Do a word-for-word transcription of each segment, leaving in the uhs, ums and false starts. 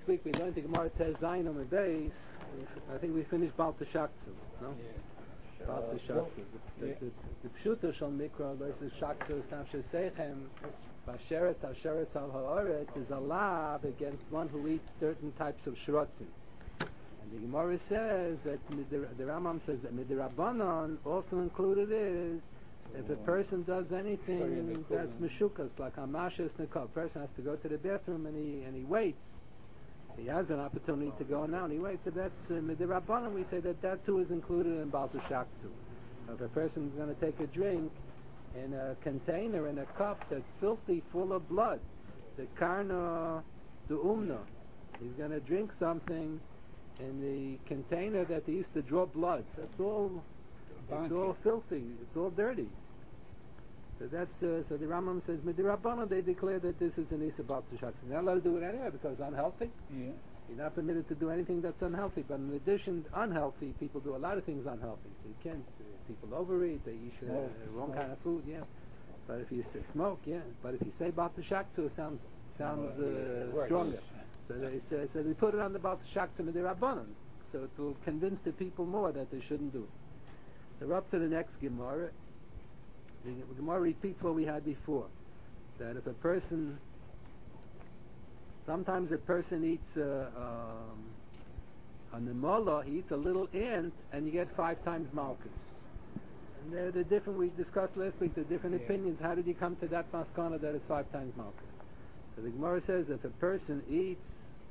next week we learned the Gemara Tez Zayin on the days. I think we finished Baal Teshaktsu, no? Yeah. Baal Teshaktsu. The, the, the, the Pshuta Shal Mikra, this is Shaktsu, is Nafshe Seichem, Vasheretz, Hasheretz Al Ha'oretz is a lab against one who eats certain types of shrotzim. And the Gemara says that, the, the Rambam says that Midirabbanon also included is if a person does anything that's meshukas, like Hamashes Nikol, a person has to go to the bathroom and he and he waits. He has an opportunity to go now and he waits. If that's uh, Midirabbanon, we say that that too is included in Baal Teshaktsu. If a person is going to take a drink in a container, in a cup that's filthy, full of blood, the karna, the umna, he's going to drink something in the container that he used to draw blood. That's all. It's all filthy. It's all dirty. So that's uh, so the Rambam says Midirabbanan. They declare that this is an Isa Baal Teshaktsu. You're not allowed to do it anyway because it's unhealthy. Yeah. You're not permitted to do anything that's unhealthy. But in addition, unhealthy people do a lot of things unhealthy. So you can't. Uh, people overeat. They eat uh, wrong kind of food. Yeah. But if you say smoke, yeah. But if you say Baal Teshaktsu, it sounds sounds uh, stronger. So they say so they put it on the Baal Teshaktsu Midirabbanan. So it will convince the people more that they shouldn't do it. So we're up to the next Gemara. The Gemara repeats what we had before. That if a person, sometimes a person eats a, um, a nemola, he eats a little ant, and you get five times malchus. And they're the different, we discussed last week, the different yeah. opinions. How did you come to that maskana that it's five times malchus? So the Gemara says if a person eats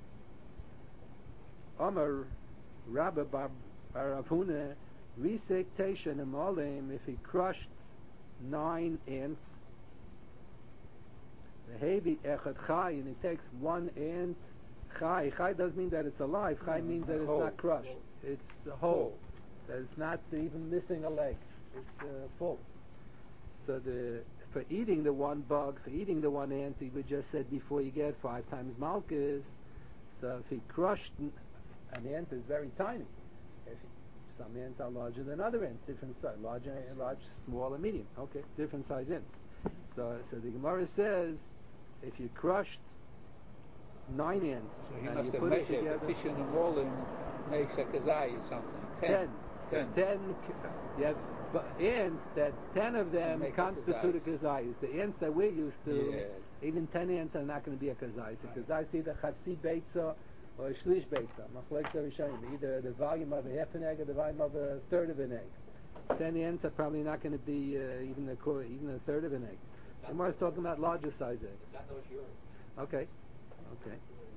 Amar Rabba Bar Rav Huna, Risek Tesha Nemolim, if he crushed nine ants, the Hevi Echad Chai, and he takes one ant, Chai. Chai doesn't mean that it's alive. Chai no, means that it's whole. Not crushed. It's a whole. That it's not even missing a leg. It's uh, full. So the for eating the one bug, for eating the one ant, we just said before, you get five times malchus. So if he crushed an ant, is very tiny. If he, some ants are larger than other ants, different size, larger, large, small, and medium. Okay, different size ants. So, so the Gemara says, if you crushed nine ants so he and must you have put it measured together, the fish in the wall and makes a kazai or something. Ten. Ten. ten. ten you have but ants that ten of them constitute a kazai. The ants that we're used to, yeah. even ten ants are not going to be a kazai. So kazai is either chatzi beitza or a shlish beitza. Either the volume of a half an egg or the volume of a third of an egg. Ten ants are probably not going to be uh, even a quarter, even a third of an egg. The Gemara is talking about larger size eggs. Okay, okay.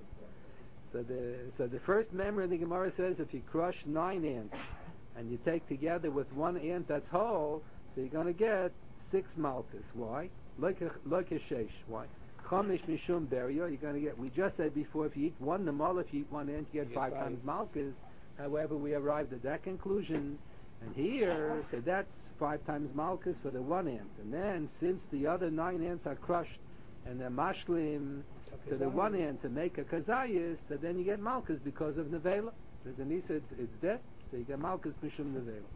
So the so the first memory of the Gemara says if you crush nine ants and you take together with one ant that's whole, so you're going to get six malchus. Why? Like a like a sheish. Why? Chamish mishum beria. You're going to get. We just said before, if you eat one namal, if you eat one ant, you get five times malchus. However, we arrived at that conclusion, and here, so that's five times malchus for the one ant. And then, since the other nine ants are crushed and they're mashlim to the one ant to make a kazayis, so then you get malchus because of nevela. There's an isa, it's, it's dead, so you get malchus mishum nevela.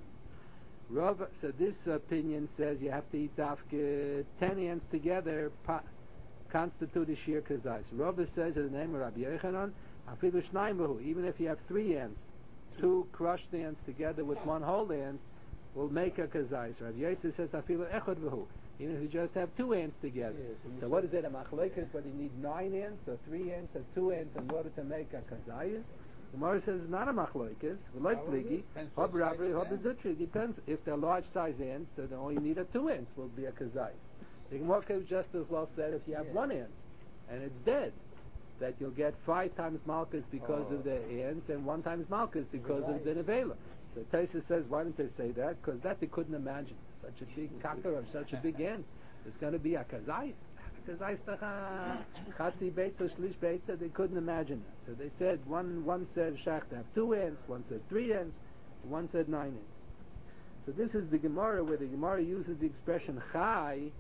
Rav, so this opinion says you have to eat dafke ten ants together pa, constitute a shir kazayis. Rav says in the name of Rabbi Yochanan, afilu shnayim behu, even if you have three ants, two crushed ants together with one whole ant will make a kazayis. Rabbi Yosef says afilu echad behu, even if you just have two ants together. Yes, so what is it, a machlekes, but you need nine ants or three ants or two ants in order to make a kazayis? The Gemara says it's not a machlekes. Like pligi, hab rabri, hab zutri. Depends. If they're large size ants, then all you need are two ants will be a kazayis. The Gemara could just as well said if you have yeah. one ant and it's dead, that you'll get five times malchus because oh. of the ant and one times malchus because right. of the nevela. So Taisa says, why didn't they say that? Because that they couldn't imagine. Such a big kakar of such a big ant. It's going to be a kazayis. Kazayis tacha chatzi beitza, shlish beitza. They couldn't imagine that. So they said, one one said shach to have two ants, one said three ants, one said nine ants. So this is the Gemara where the Gemara uses the expression chai.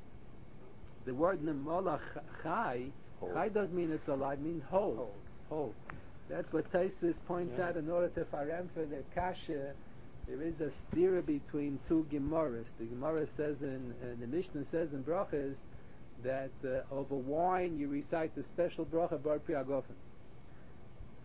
The word nemola chai, chai does mean it's alive, means whole. Whole. That's what Taisus points yeah. out in order to farem for the kasha. There is a stira between two Gemaras. The Gemara says in, uh, the Mishnah says in brachas that uh, over wine you recite the special bracha bar priagofen.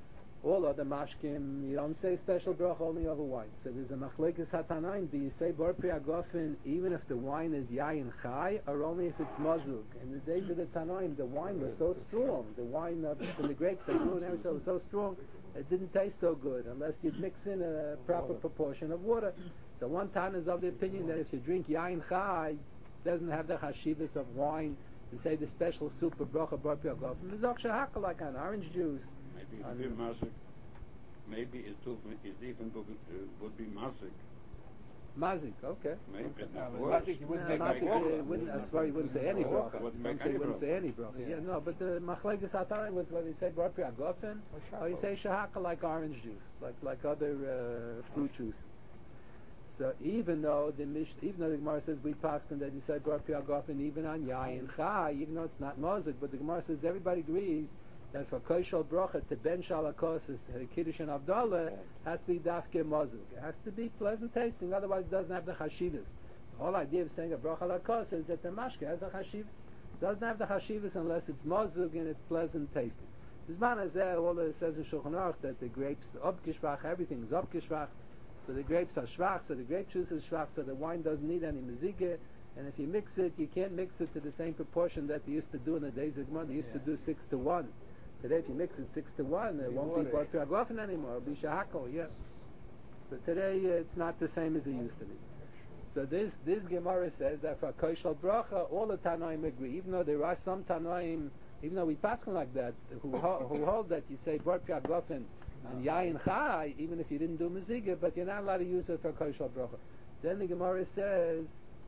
All other mashkim, you don't say special bracha only over wine. So there's a machlekes hatanaim. Do you say bar pri agofen even if the wine is yayin chai, or only if it's mazug? In the days of the Tanaim, the wine was so strong. The wine of from the grapes that grew in Eretz was so strong, it didn't taste so good unless you'd mix in a proper proportion of water. So one Tana is of the opinion that if you drink yayin chai, it doesn't have the chashivas of wine. To say the special soup of bracha bar pri agofen, mizok shahaka like an orange juice. Maybe it would be mazik. Maybe it would it even would, uh, would be mazik. Mazik, okay. Maybe okay. not No, worse. mazik you wouldn't No, make mazik, like uh, wouldn't, as far you wouldn't say any bracha. Wouldn't Some make say any wouldn't bracha. say any bracha. Yeah. Yeah, no, but the machlekes hatanaim was whether you say bar pri agofen or you say shahaka like orange juice, like like other uh, fruit juice. So even though the mish, even though the Gemara says we paskin that you say bar pri agofen even on yayin chai, even though it's not mazik, but the Gemara says everybody agrees that for koshal bracha to ben shalakosis kiddush and avdallah has to be dafke mazik. It has to be pleasant tasting, otherwise it doesn't have the chashivas. The whole idea of saying a bracha lakos is that the mashke has a chashivas. It doesn't have the chashivas unless it's mazug and it's pleasant tasting. Bisman Hazeh, all it says in Shulchan Aruch that the grapes ob kishvach, everything is ob kishvach. So the grapes are shvach, so the grape juice is shvach, so the wine doesn't need any mezige. And if you mix it, you can't mix it to the same proportion that they used to do in the days of Gemara. They used Yeah. to do six to one. Today, if you mix it six to one, it won't be bar pri agofen anymore. It'll be shahako, yes. So today, uh, it's not the same as it used to be. So this this Gemara says that for koshal bracha, all the Tanoim agree. Even though there are some Tanoim, even though we pass like that, who ho- who hold that you say bar pri agofen and yayin chai, even if you didn't do mezige, but you're not allowed to use it for koshal bracha. Then the Gemara says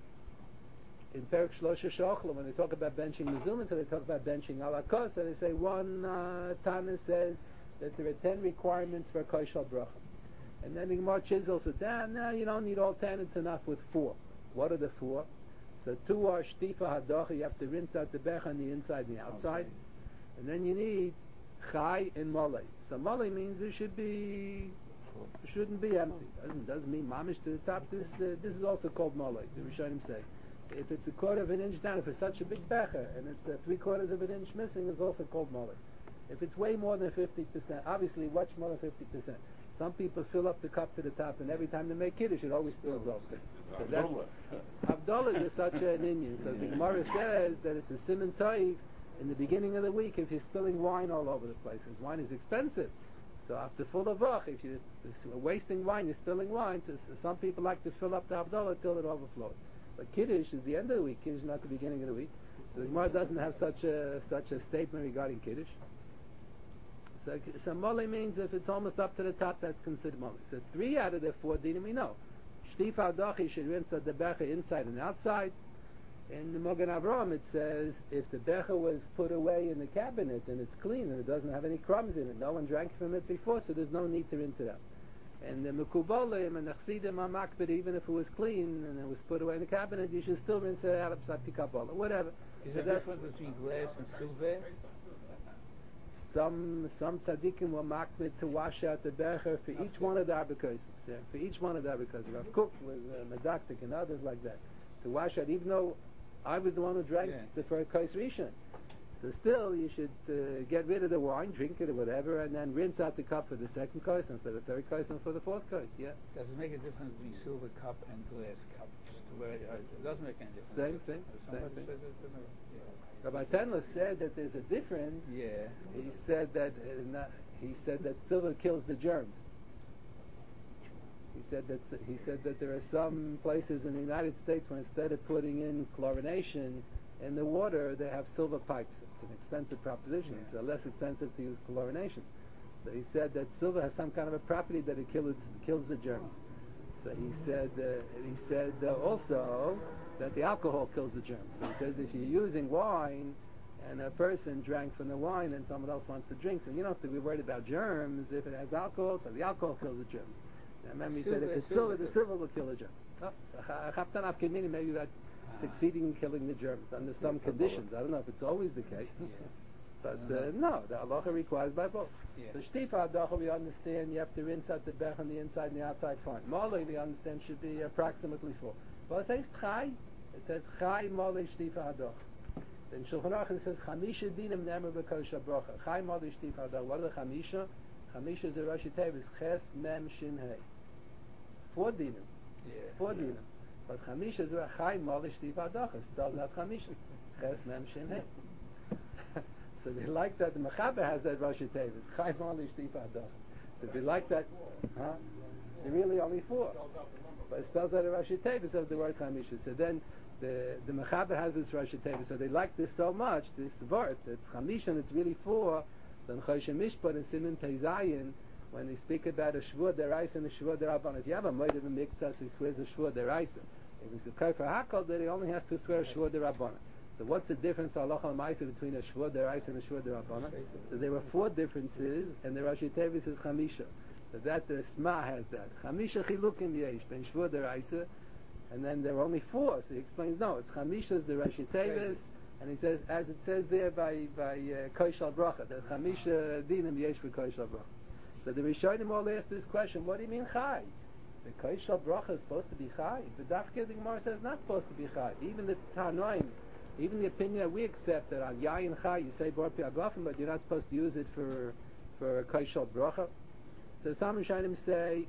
in Perek Shlosha Shochla, when they talk about benching mezumin, so they talk about benching alakos, so they say one uh, Tana says that there are ten requirements for koshal bracha. And then the Gemara chisels it down. No, you don't need all ten, it's enough with four. What are the four? So two are shtifa hadocha, you have to rinse out the bech on the inside and the outside. Okay. And then you need chai and mole. So mole means it should be, it shouldn't be empty. Doesn't doesn't mean mamish to the top. This uh, this is also called mole. The Rishonim say, if it's a quarter of an inch down, if it's such a big becher and it's uh, three quarters of an inch missing, it's also called mole. If it's way more than fifty percent, obviously much more than fifty percent. Some people fill up the cup to the top, and every time they make kiddush, it always spills over. So that's Havdalah is such an Indian. So the Gemara says that it's a siman toiv in the beginning of the week if you're spilling wine all over the place. Because wine is expensive. So after full of vach, if you're wasting wine, you're spilling wine. So some people like to fill up the Havdalah till it overflows. But kiddush is the end of the week. Kiddush is not the beginning of the week. So the Gemara doesn't have such a such a statement regarding kiddush. So, so mole means if it's almost up to the top, that's considered mole. So three out of the four dinim we know. Shtif hadachi should rinse out the becher inside and outside. In the Mogen Avram it says if the becher was put away in the cabinet and it's clean and it doesn't have any crumbs in it, no one drank from it before, so there's no need to rinse it out. And the Mekubalim and the Chsidim are makbid, even if it was clean and it was put away in the cabinet, you should still rinse it out of Psat Kabbalah, whatever. Is So there a that's- difference between glass and silver? Some some tzaddikim were makbid to wash out the becher for each one of the arbikosis. Yeah, for each one of the arbikosis. Rav Kook was uh, medaktik and others like that to wash out. Even though I was the one who drank Yeah. the first kos rishon, so still you should uh, get rid of the wine, drink it or whatever, and then rinse out the cup for the second kos and for the third kos and for the fourth kos. Yeah, Does it make a difference between silver cup and glass cup? Just to where, uh, it doesn't make any difference. Same thing, Uh, same somebody thing. said it to me. Rabbi Tenler said that there's a difference. Yeah. He said that uh, not, he said that silver kills the germs. He said that he said that there are some places in the United States where instead of putting in chlorination in the water, they have silver pipes. It's an expensive proposition. Yeah. It's less expensive to use chlorination. So he said that silver has some kind of a property that it kills kills the germs. So he said uh, he said uh, also that the alcohol kills the germs. So he says if you're using wine and a person drank from the wine and someone else wants to drink, so you don't have to be worried about germs if it has alcohol, so the alcohol kills the germs. And remember he said Silver- if it's silver- silver, the silver will kill the germs. Oh, so chaptan afkemini, maybe that's succeeding in killing the germs under some conditions. I don't know if it's always the case. Yeah. But uh, no, the halacha requires by both. Yeah. So shtifa hadacha, we understand you have to rinse out the bech on the inside and the outside fine. Mole, we understand, should be approximately four. But it says chai, it says chai mole shtifa hadacha. Then Shulchan Aruch it says chamisha dinim nemer b'kosha bracha. Chai mole shtifa hadacha. What are the chamisha? Chamisha is a Rashi Tevis, Ches Mem Shin Hei. Four dinim. Yeah. Four dinim. But Chamisha is a Chai Molish Tivadachas. Spells out Chamisha. Ches Mem Shin Hei. So they like that. The Mechaber has that Rashi Tevis, Chai Molish Tivadachas. So they like that. Huh? They're really only four. But it spells out a Rashi Tevis of the word Chamisha. So then the the Mechaber has this Rashi Tevis. So they like this so much, this word, that Chamisha, and it's really four. So in Choshen Mishpat and Siman Peizayin, when they speak about a Shvua Deraisa and a Shvua Derabban, if you have a Moed of a Mikzas, he swears a Shvua Deraisa. If it's a Kaifer Hakol, then he only has to swear a Shvua Derabban. So what's the difference, Halacha L'Maisa, between a Shvua Deraisa and a Shvua Derabban? So there were four differences, and the Rashi Tevis is Chamisha. So that the Sma has that. Chamisha Chilukim Yesh, Ben Shvua Deraisa, and then there are only four. So he explains, no, it's Chamisha is the Rashi Tevis, and he says, as it says there by by Koshal uh, Bracha, that Chamisha Dinim Yesh for Koshal Bracha. So the Rishonim all ask this question: what do you mean Chai? The Koshal Bracha is supposed to be Chai. The Dafke the Gemara says not supposed to be Chai. Even the Tanoim, even the opinion that we accept that on Yayin Chai you say Bar Pi Agafim, but you're not supposed to use it for for Koshal Bracha. So some Rishonim say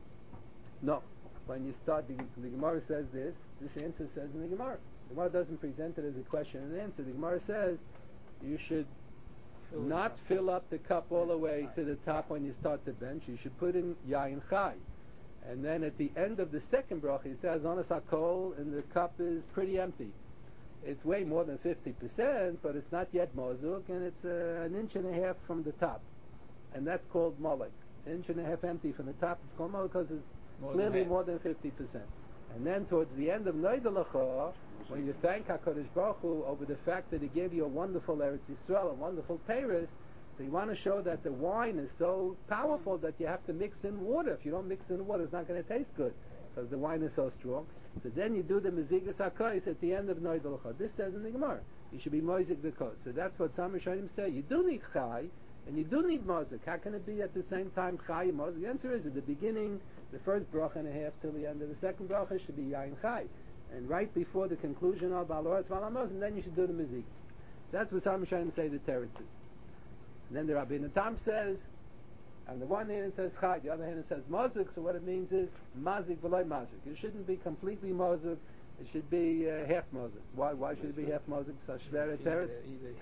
no. When you start, the, the Gemara says this. This answer says in the Gemara. The Gemara doesn't present it as a question and answer. The Gemara says you should fill not fill up the cup all the way to the top when you start the bench. You should put in Yayin Chai. And then at the end of the second bracha, he says, Onas HaKol, and the cup is pretty empty. It's way more than fifty percent, but it's not yet Mozuk, and it's uh, an inch and a half from the top. And that's called Molek. An inch and a half empty from the top. It's called Molek because it's more clearly than more than fifty percent. And then towards the end of Noidalacha, when you thank HaKadosh Baruch Hu over the fact that He gave you a wonderful Eretz Yisrael, a wonderful Paris, so you want to show that the wine is so powerful that you have to mix in water. If you don't mix in water, it's not going to taste good because the wine is so strong. So then you do the Mezigas HaKos at the end of Noidalacha. This says in the Gemara, you should be Mozik the Kos. So that's what some Rishonim say. You do need Chai, and you do need Mozik. How can it be at the same time Chai and Mozik? The answer is at the beginning, the first bracha and a half till the end of the second bracha should be Yain Chai. And right before the conclusion of Baloretz Valamos, and then you should do the Mezik. That's what some Rishonim say the teretz is. And then the Rabbeinu Tam says, on the one hand it says Chai, the other hand it says Mozik, so what it means is Mazik v'loy Mazik. It shouldn't be completely Mozik, it should be uh, half Mozik. Why Why should it be half Mozik? So Shvera Teretz?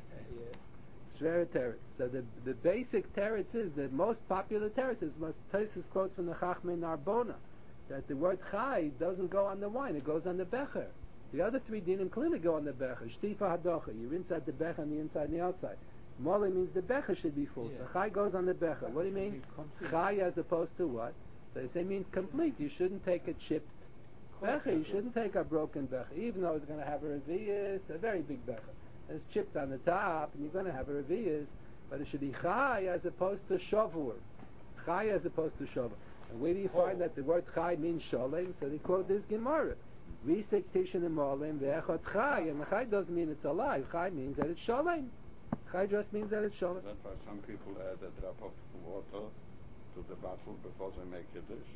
Shvera Teretz. So the, the basic teretz is, the most popular teretz is, most Tosfos quotes from the Chachmei Narbona, that the word Chai doesn't go on the wine, it goes on the Becher. The other three dinim clearly go on the Becher. Shtifa Hadocha, you're inside the Becher on the inside and the outside. Mole means the Becher should be full. Yeah. So Chai goes on the Becher. What do you mean? Chai as opposed to what? So they say means complete. You shouldn't take a chipped Becher. You shouldn't take a broken Becher. Even though it's going to have a Revi'is, a very big Becher. It's chipped on the top, and you're going to have a Revi'is, but it should be Chai as opposed to Shavur. Chai as opposed to Shavur. And where do you find oh. that the word Chai means Sholem? So they quote this Gemara. Risek Tishin Emolim Ve'echot Chai. And Chai doesn't mean it's alive. Chai means that it's Sholem. Chai just means that it's Sholem. That's why some people add a drop of water to the bottle before they make a dish.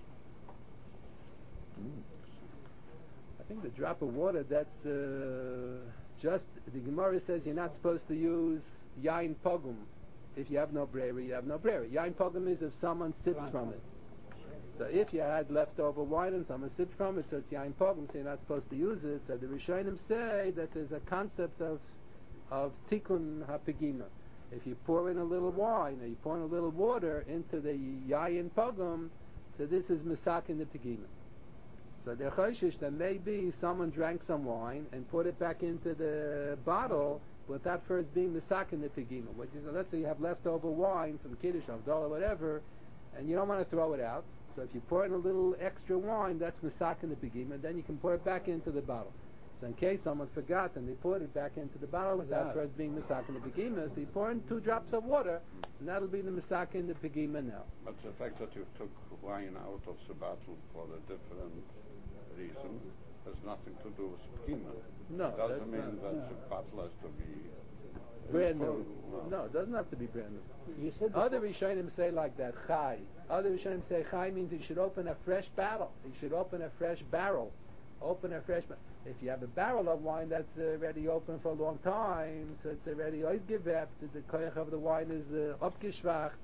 Mm. I think the drop of water, that's uh, just, the Gemara says you're not supposed to use Yain Pogum. If you have no brewery, you have no brewery. Yain Pogum is if someone sips right. from it. So if you had leftover wine and someone sipped from it, so it's Yain Pogum, so you're not supposed to use it. So the Rishonim say that there's a concept of of Tikkun HaPegima. If you pour in a little wine or you pour in a little water into the Yain Pogum, so this is Misak in the Pegima. So the Choshish that maybe someone drank some wine and put it back into the bottle without first being Misak in the Pegima. Which is, let's say you have leftover wine from Kiddush, Avdol, or whatever, and you don't want to throw it out. So if you pour in a little extra wine, that's Misak in the Pegima, then you can pour it back into the bottle. So in case someone forgot and they poured it back into the bottle without yeah. first being Misak in the Pegima, so you pour in two drops of water, and that'll be the Misak in the Pegima now. But the fact that you took wine out of the bottle for a different reason has nothing to do with Pegima. No, it doesn't that's mean not, that no. the bottle has to be brand new. No. no, it doesn't have to be brand new. You said Other Rishonim say like that, Chai. Other Rishonim say Chai means you should open a fresh bottle. You should open a fresh barrel. Open a fresh barrel. If you have a barrel of wine that's already open for a long time, so it's already ausgewebt, the koyach of the wine is uh, abgeschwacht,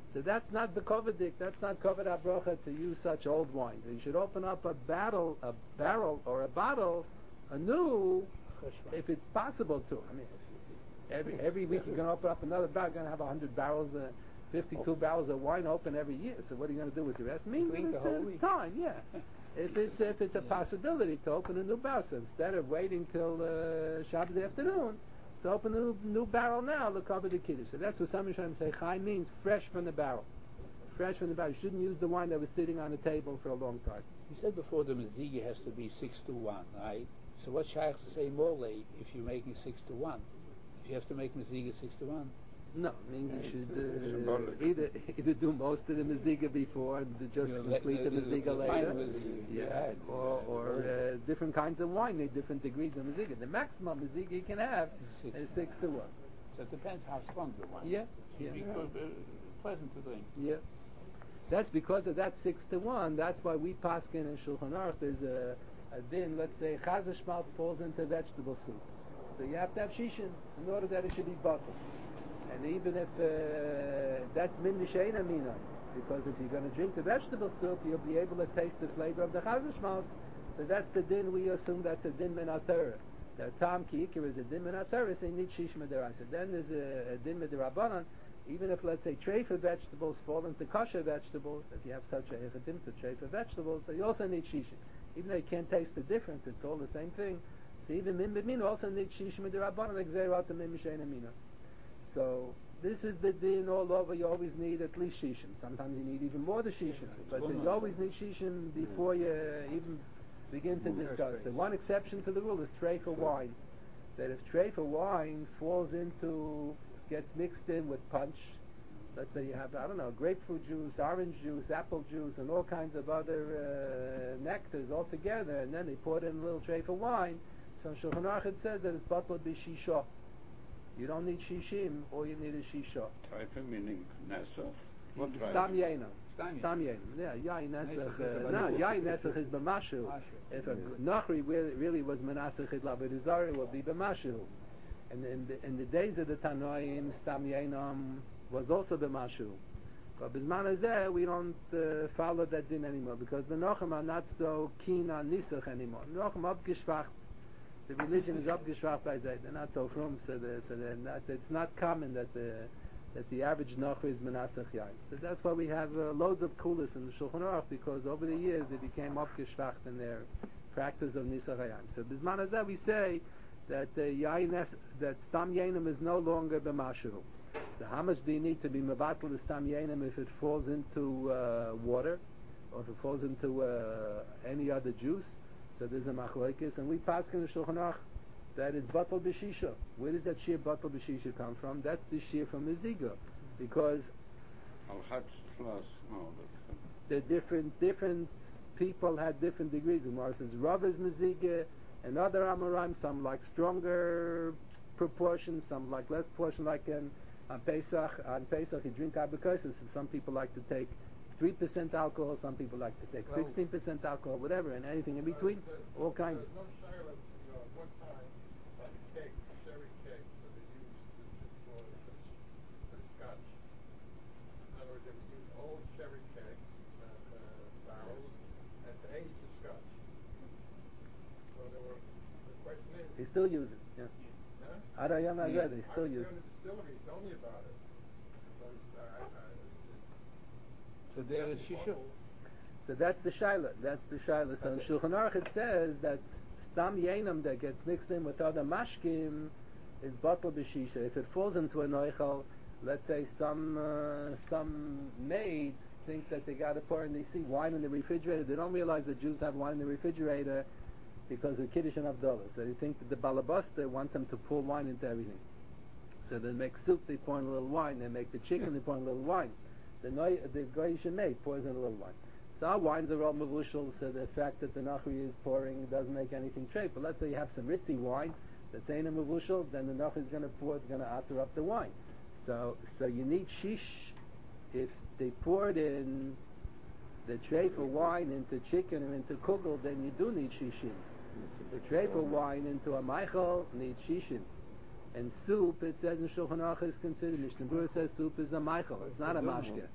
So that's not the kovadik, that's not kovad abrocha to use such old wines. You should open up a barrel, a barrel or a bottle, anew, if it's possible to. I mean, every every week you're going to open up another barrel, you're going to have one hundred barrels, uh, fifty-two barrels of wine open every year. So what are you going to do with the rest? Means Drink it's, the whole it's week. time, yeah. If it's if it's a possibility to open a new barrel, so instead of waiting till uh, Shabbos afternoon, so open a new, new barrel now to cover the kiddush. So that's what some Rishonim say. Chai means fresh from the barrel, fresh from the barrel. You shouldn't use the wine that was sitting on the table for a long time. You said before the mezige has to be six to one, right? So what shaykh to say more late if you're making six to one? If you have to make mezige six to one? No, it means you should uh, Symbolic. either either do most of the mezige before and just You know, complete the- the, the- mezige the later. final mezige, Yeah, yeah. or, or uh, different kinds of wine need different degrees of mezige. The maximum mezige you can have Six is to six to one. So it depends how strong the wine. Yeah, It yeah, should be good, uh, pleasant to drink. yeah. That's because of that six to one. That's why we paskin in Shulchan Aruch. There's a, a din. Let's say chazer schmaltz falls into vegetable soup, so you have to have shishin in order that it should be bottled. And even if uh, that's min mishein amina, because if you're going to drink the vegetable soup, you'll be able to taste the flavor of the chazer schmaltz. So that's the din. We assume that's a din min atorah. The tam kikir is a din min atorah, so you need shish midiraisa. Then there's a, a din midirabanan. Even if, let's say, treifa vegetables fall into kosher vegetables, if you have such a hechadim to treifa vegetables, so you also need shishin. Even though you can't taste the difference, it's all the same thing. So even min b'min also need shishin midirabanan, like zayrat the min mishein amina. So this is the din all over. You always need at least shishim. Sometimes you need even more than shishim, but you always need shishim before you even begin to discuss. The one exception to the rule is treifa wine. That if treifa wine falls into, gets mixed in with punch, let's say you have, I don't know, grapefruit juice, orange juice, apple juice, and all kinds of other uh, nectars all together, and then they pour it in a little treifa wine. So in Shulchan Aruch it says that it's batal b'shisha. You don't need shishim, all you need is shisha. Treifa meaning nesach? What Stam treifa? yaina. Stam Stam yaina. Yeah, yain nesach. Nesach is uh, a No, banana. yain nesach is b'mashu. Mashu. If a nachri really, really was menasach idlav zara, it would be b'mashu. And in the, in the days of the Tanoim, Stam Yainam was also b'mashu. But b'zman hazeh, we don't uh, follow that din anymore because the Nochim are not so keen on Nisach anymore. The Nochim abgeschwacht. The religion is abgeschwacht by Zayt. They're not so frum, so, the, so they're not, it's not common that the that the average Nochim is menasach yain. So that's why we have uh, loads of kulas in the Shulchan Aruch, because over the years they became abgeschwacht in their practice of Nisach yain. So b'zman hazeh we say that uh, yain es, that stam yainim is no longer b'mashu. So how much do you need to be mevatel the stam yainim if it falls into uh, water, or if it falls into uh, any other juice? So there's a machlokes, and we pass in the Shulchan Aruch that is batal b'shisha. Where does that shear batal b'shisha come from? That's the shear from the ziga, because Al Hajj plus, no, that's the different different people had different degrees. The Gemara says Rav is mezige, and other Amoraim, some like stronger proportions, some like less proportion. Like in, on Pesach, on Pesach you drink abikosis. So some people like to take three percent alcohol, some people like to take sixteen percent alcohol, whatever, and anything in between, all kinds. There's no shayla, you know, at one time, like cake, sherry cake, that they used for the, the scotch. In other words, they would use old sherry cake uh, uh, barrels and to age the scotch. So there were, the question is, They still use it. Yeah. huh? Arayam Azeh, they I still was use in it. the distillery, he told me about it. Because uh, I, I, So there is shisha. So that's the shaila. That's the shaila. So in Shulchan Aruch it says that stam yainam that gets mixed in with other mashkim is batal b'shisha. If it falls into a noichel, let's say some uh, some maids think that they got to pour and they see wine in the refrigerator. They don't realize that Jews have wine in the refrigerator because of Kiddush and Havdalah. So they think that the balabuster wants them to pour wine into everything. So they make soup, they pour in a little wine. They make the chicken, they pour in a little wine. The noi, the goyish maid pours in a little wine. So our wines are all mavushal, so the fact that the nachri is pouring doesn't make anything trade. But let's say you have some ritzi wine that's ain't a mavushal, then the nachri is going to pour, it's going to asser up the wine. So so you need shish. If they poured in the tray for wine into chicken or into kugel, then you do need shishim. The tray for wine into a meichel needs shishim. And soup, it says in Shulchan Aruch, is considered, Mishnah Berurah says soup is a meichel, it's not a mashke.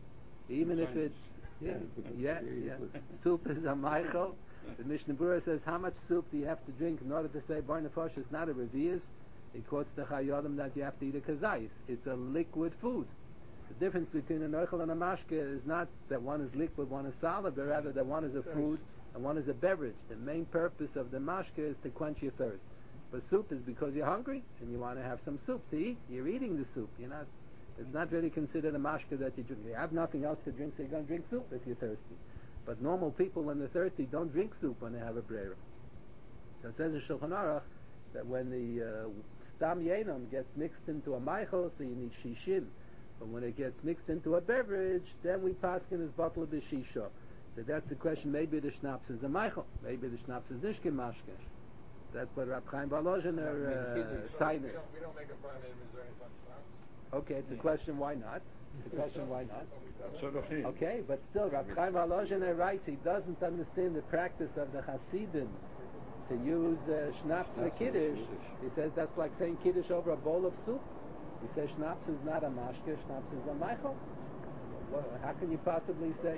even if it's yeah, yeah, yeah. Soup is a Michael. The Mishnah Berurah says, how much soup do you have to drink in order to say Bar Nefesh is not a revius? He quotes the Chayodim that you have to eat a kazais. It's a liquid food. The difference between a noichel and a mashke is not that one is liquid, one is solid, but rather that one is a food and one is a beverage. The main purpose of the mashke is to quench your thirst. But soup is because you're hungry and you want to have some soup to eat. You're eating the soup. You're not. It's not really considered a mashke that you drink. You have nothing else to drink, so you're going to drink soup if you're thirsty. But normal people, when they're thirsty, don't drink soup when they have a breira. So it says in Shulchan Aruch that when the uh, stam yenom gets mixed into a meichel, so you need shishim. But when it gets mixed into a beverage, then we paskin as bottle b'shisha. So that's the question. Maybe the schnapps is a meichel. Maybe the schnapps is nishkin mashke. That's what Rab Chaim Volozhin are uh, tainis. We don't, we don't make a brand name is there anytime schnapps. Okay, it's a question why not. It's a question why not. Okay, but still, Rab Chaim Volozhin writes he doesn't understand the practice of the Hasidim to use uh, schnapps for kiddush. He says that's like saying kiddush over a bowl of soup. He says schnapps is not a mashke, schnapps is a meichel. Well, how can you possibly say?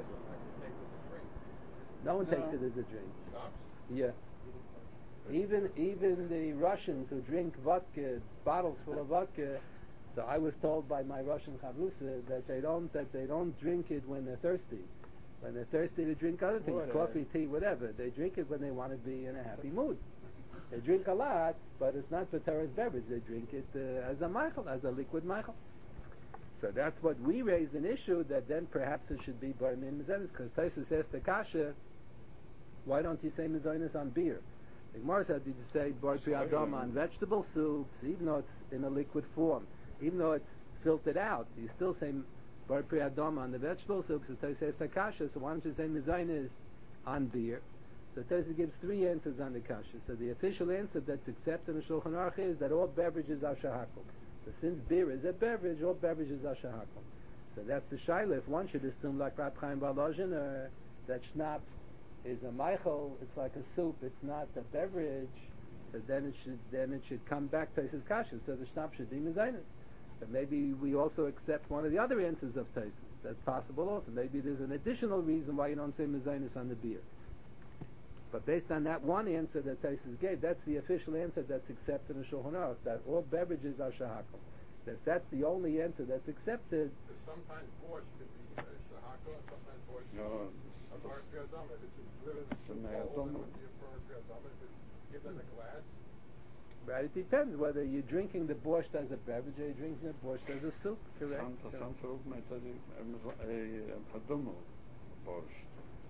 No one takes it as a drink. Yeah. Even even the Russians who drink vodka, bottles full of vodka. So I was told by my Russian chavrusa that they don't that they don't drink it when they're thirsty. When they're thirsty, they drink other things, whatever. Coffee, tea, whatever. They drink it when they want to be in a happy mood. They drink a lot, but it's not for Torah's beverage. They drink it uh, as a meichel, as a liquid meichel. So that's what we raised an issue that then perhaps it should be bar min mizonos, because Taisus asked the kasha, why don't you say mizonos on beer? The Gemara said, did you say bar pri adam on vegetable soups, even though it's in a liquid form, even though it's filtered out, you still say bar pri adam on the vegetable soups. So Taisus asked the kasha, so why don't you say mizonos on beer? So Taisus gives three answers on the kasha. So the official answer that's accepted in the Shulchan Aruch is that all beverages are shahakol. So since beer is a beverage, all beverages are shahakol. So that's the shaila. If one should assume like Rab Chaim Volozhin or that schnapps is a meichel, it's like a soup, it's not a beverage, so then it should then it should come back to Taisus kasha. So the schnapps should be mizonos. So maybe we also accept one of the other answers of Taisus. That's possible also. Maybe there's an additional reason why you don't say mizonos on the beer. But based on that one answer that Taisus gave, that's the official answer that's accepted in Shulchan Aruch, that all beverages are shahakol. If that's the only answer that's accepted... Sometimes borscht could be uh, shahakol, and sometimes borscht no, a bar pri adam. If it's delivered in a soup bowl, it would be a bar pri adam. If it's given in a glass... Right, it depends whether you're drinking the borscht as a beverage or you're drinking the borscht as a soup, correct? Some soup met a padummel borscht.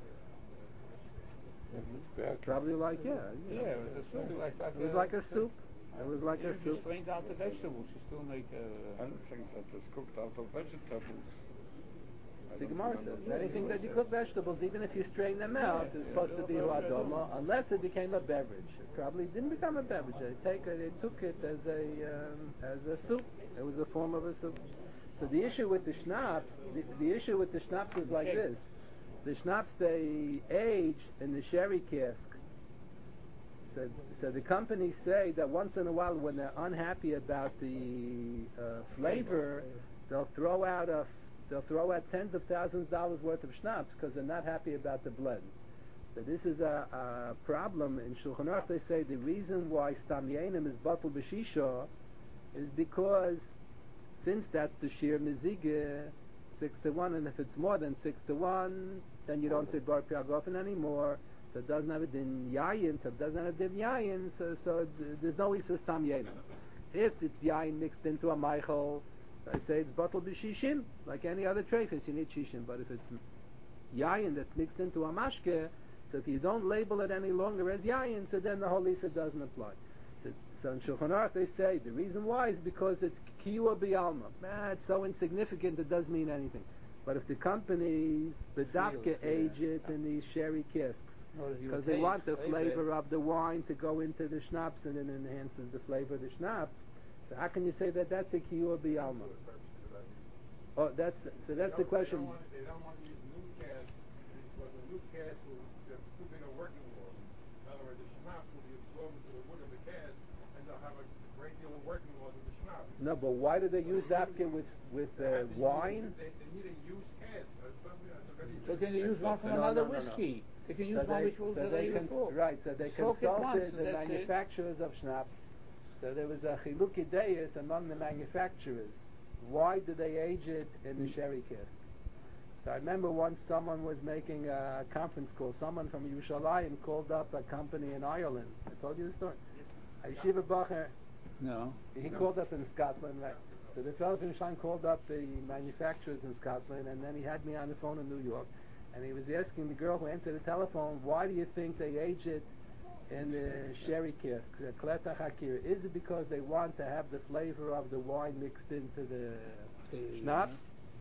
Probably like, yeah. Yeah, yeah, it was a soup. Like, like it was a, like a soup. It was like you a soup. just strained out the vegetables. You still make a... Anything that is cooked out of vegetables. The Gemara says anything that you cook vegetables, even if you strain them out, is supposed to be huadoma, unless it became a beverage. It probably didn't become a beverage. They take it, they took it as a um, as a soup. It was a form of a soup. So the issue with the schnapps, the, the issue with the schnapps is like this. The schnapps, they age in the sherry cask. So, so the companies say that once in a while, when they're unhappy about the uh, flavor, they'll throw out a, they'll throw out tens of thousands of dollars worth of schnapps because they're not happy about the blend. So this is a, a problem in Shulchan Aruch. They say the reason why stam yenim is batul b'shisha is because since that's the sheer mizigah, six to one, and if it's more than six to one, then you don't say bar pri agafen anymore. So it doesn't have a din yayin, so it doesn't have a din yayin, so, so there's no isa stam yenim. If it's yayin mixed into a meichel, I say it's batul b'shishim, like any other treifus, you need shishim. But if it's yayin that's mixed into a mashke, so if you don't label it any longer as yayin, so then the whole isa doesn't apply. So, so in Shulchan Aruch they say the reason why is because it's kiyua b'alma. Ah, it's so insignificant it doesn't mean anything. But if the companies bedavka age it in these sherry casks, because they want the flavor of the wine to go into the schnapps and it enhances the flavor of the schnapps, so how can you say that that's a kiyua b'alma? Oh, that's so. That's the question. They don't, want, they don't want to use new casks because the new casks will have too big a working loss. In other words, the schnapps will be absorbed into the wood of the cask, and they'll have a great deal of working was with the schnapps. No, but why do they use Dafke with with uh, wine? They, they need a used cask. So can you use one from No, another no, no, no. whiskey? They can use So one they, which was so the they day cons- before. right, so they Soak it once, consulted and the that's it. manufacturers of schnapps. So there was a chiluki deis among the manufacturers. Why do they age it in the sherry cask? So I remember once someone was making a conference call. Someone from Yerushalayim called up a company in Ireland. I told you the story. Yeshiva Bacher. No. He no. called up in Scotland, right? So the fellow from Yerushalayim called up the manufacturers in Scotland, and then he had me on the phone in New York, and he was asking the girl who answered the telephone, why do you think they age it in the sherry cask? Kleta Hakir. Is it because they want to have the flavor of the wine mixed into the The- schnapps?